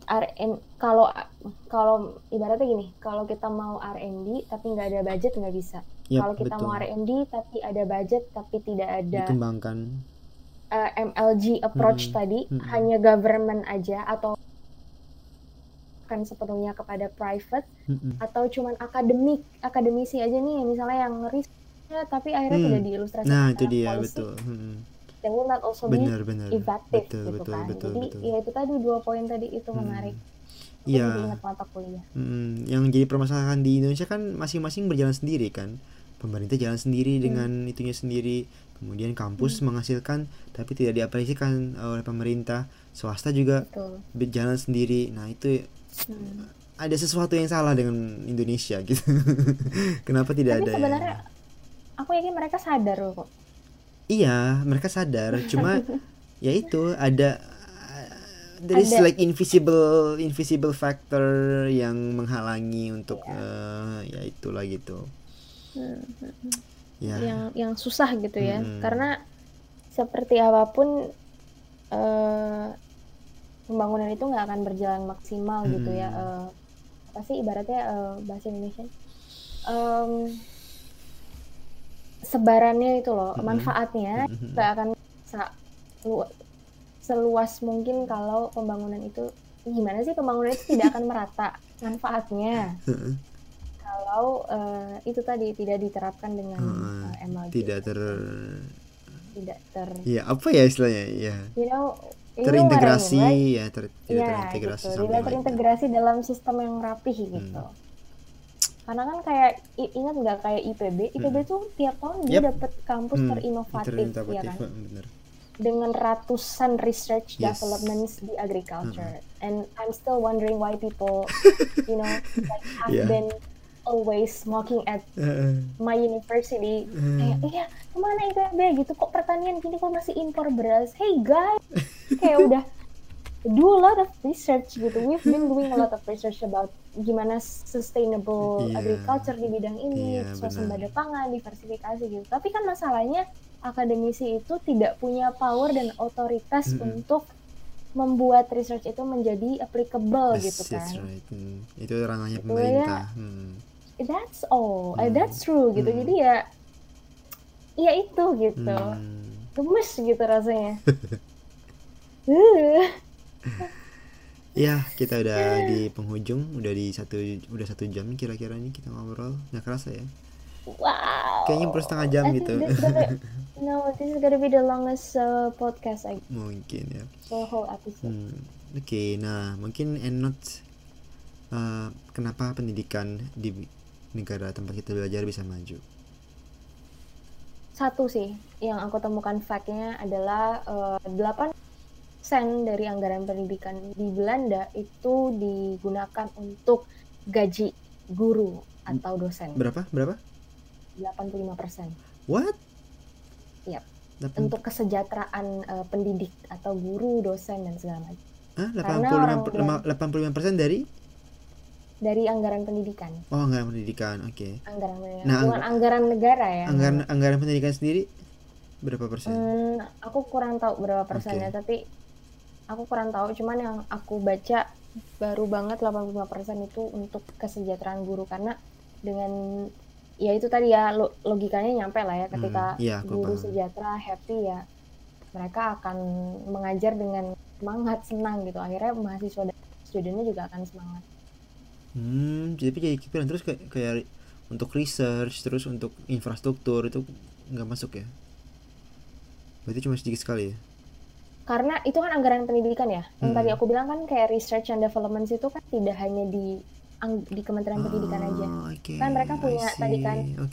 kalau ibaratnya gini, kalau kita mau R&D tapi nggak ada budget nggak bisa. Kalau kita mau R&D tapi ada budget tapi tidak ada dikembangkan MLG approach tadi, hanya government aja atau kan sepenuhnya kepada private, atau cuman akademisi aja nih, misalnya yang riset tapi akhirnya tidak diilustrasikan. Nah itu dia policy, betul. They will not also be effective gitu kan. Jadi ya itu tadi 2 poin tadi itu menarik. Iya. Ingat mata kuliah. Yang jadi permasalahan di Indonesia kan masing-masing berjalan sendiri kan. Pemerintah jalan sendiri dengan itunya sendiri. Kemudian kampus menghasilkan tapi tidak diapresiasikan oleh pemerintah. Swasta juga berjalan sendiri. Nah itu ada sesuatu yang salah dengan Indonesia gitu. Kenapa tidak tapi ada? Sebenarnya aku yakin mereka sadar loh kok. Iya, mereka sadar. Cuma ya itu ada there is like invisible factor yang menghalangi untuk ya itulah gitu. Yang susah gitu ya. Karena seperti apapun pembangunan itu nggak akan berjalan maksimal gitu ya. Apa sih ibaratnya bahasa Indonesia? Sebarannya itu loh, manfaatnya nggak akan seluas mungkin kalau pembangunan itu, gimana sih, pembangunan itu tidak akan merata manfaatnya kalau itu tadi tidak diterapkan dengan MLG. Tidak ter ya apa ya istilahnya ya, terintegrasi ya, terintegrasi gitu. Tidak terintegrasi dalam sistem yang rapih gitu. Karena kan kayak ingat nggak kayak IPB tuh tiap tahun dia dapat kampus terinovatif ya kan, bener. Dengan ratusan research developments di agriculture, and I'm still wondering why people like have been always mocking at my university, kayak kemana IPB gitu, kok pertanian gini, kok masih impor beras. Hey guys, kayak udah do a lot of research gitu. We've been doing a lot of research about gimana sustainable agriculture di bidang ini, swasembada pangan, diversifikasi gitu. Tapi kan masalahnya akademisi itu tidak punya power dan otoritas untuk membuat research itu menjadi applicable gitu kan. That's right. Itu ranahnya pemerintah. That's all. That's true gitu. Jadi ya itu gitu. Gemes gitu rasanya. Ya, kita udah di penghujung, udah 1 jam kira-kira ini kita ngobrol. Nggak kerasa ya? Wow. Kayaknya baru setengah jam gitu. This is gonna be the longest podcast mungkin ya. The whole episode. Oke, nah mungkin notes kenapa pendidikan di negara tempat kita belajar bisa maju. Satu sih yang aku temukan fact-nya adalah dari anggaran pendidikan di Belanda itu digunakan untuk gaji guru atau dosen. Berapa? 85%. What? Yap. Untuk kesejahteraan pendidik atau guru, dosen dan segala macam. 85% dari anggaran pendidikan. Oh, anggaran pendidikan. Oke. Anggaran pendidikan. Bukan anggaran negara ya. Anggaran pendidikan sendiri berapa persen? Aku kurang tahu berapa persennya, tapi aku kurang tahu. Cuman yang aku baca baru banget 85% itu untuk kesejahteraan guru, karena dengan ya itu tadi ya logikanya nyampe lah ya, ketika guru sejahtera, happy ya, mereka akan mengajar dengan semangat, senang gitu. Akhirnya mahasiswa dan studennya juga akan semangat. Jadi pikiran terus kayak untuk research, terus untuk infrastruktur itu nggak masuk ya? Berarti cuma sedikit sekali ya? Karena itu kan anggaran pendidikan ya. Yang tadi aku bilang kan kayak research and development itu kan tidak hanya di Kementerian Pendidikan aja. Kan mereka punya tadi kan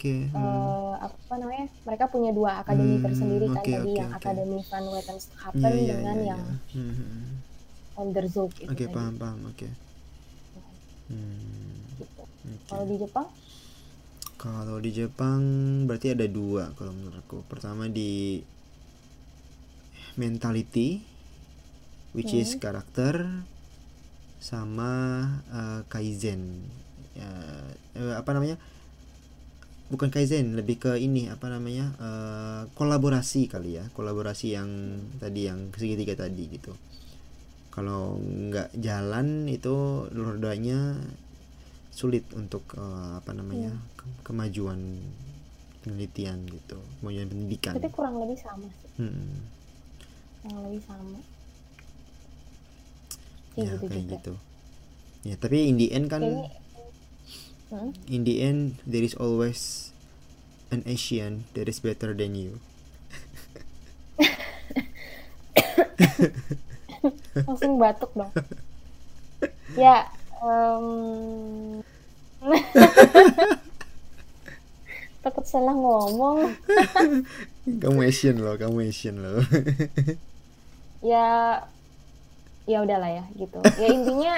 mereka punya 2 akademi tersendiri kan, tadi yang Akademi Van Wetenschapten dengan yang Onderzoek itu. Paham. Gitu. Kalau di Jepang berarti ada 2 kalau menurutku. Pertama di mentality, which is karakter, sama kaizen. Bukan kaizen, lebih ke ini kolaborasi kali ya, kolaborasi yang tadi, yang segitiga tadi gitu. Kalau nggak jalan itu rodanya sulit untuk kemajuan penelitian gitu, kemajuan pendidikan. Tapi kurang lebih sama sih. Kurang lebih sama. Ya kayak gitu. Ya tapi in the end kan, in the end there is always an Asian that is better than you. Langsung batuk dong. Ya, takut salah ngomong. Kamu Asian loh. Ya udahlah ya gitu. Ya intinya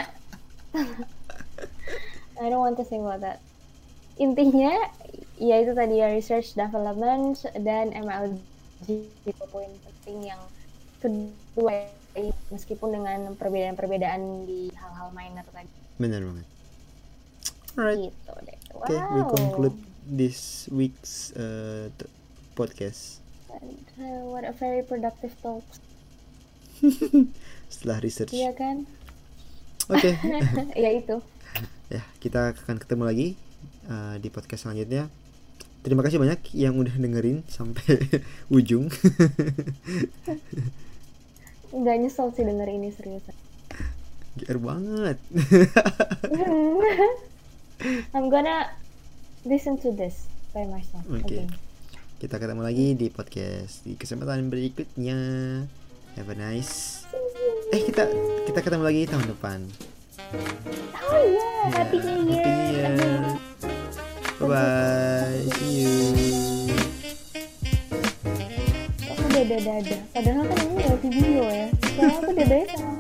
I don't want to say about that. Intinya ya itu tadi ya, research development dan MLG itu poin penting yang kedua, meskipun dengan perbedaan-perbedaan di hal-hal minor tadi. Benar banget. Alright. Gitu deh. Wow. Okay, we conclude this week's podcast. What a very productive talk. Setelah research. Iya kan? Oke. Ya itu. Ya, kita akan ketemu lagi di podcast selanjutnya. Terima kasih banyak yang udah dengerin sampai ujung. Nggak nyesel sih denger ini, seriusan. GR banget. I'm gonna listen to this by myself. Okay. Kita ketemu lagi di podcast di kesempatan berikutnya. Have a nice. Kita ketemu lagi tahun depan. Oh iya, Happy New Year. Bye bye. See you. Aku dada. Padahal kan ini video ya. Soalnya aku dadanya sama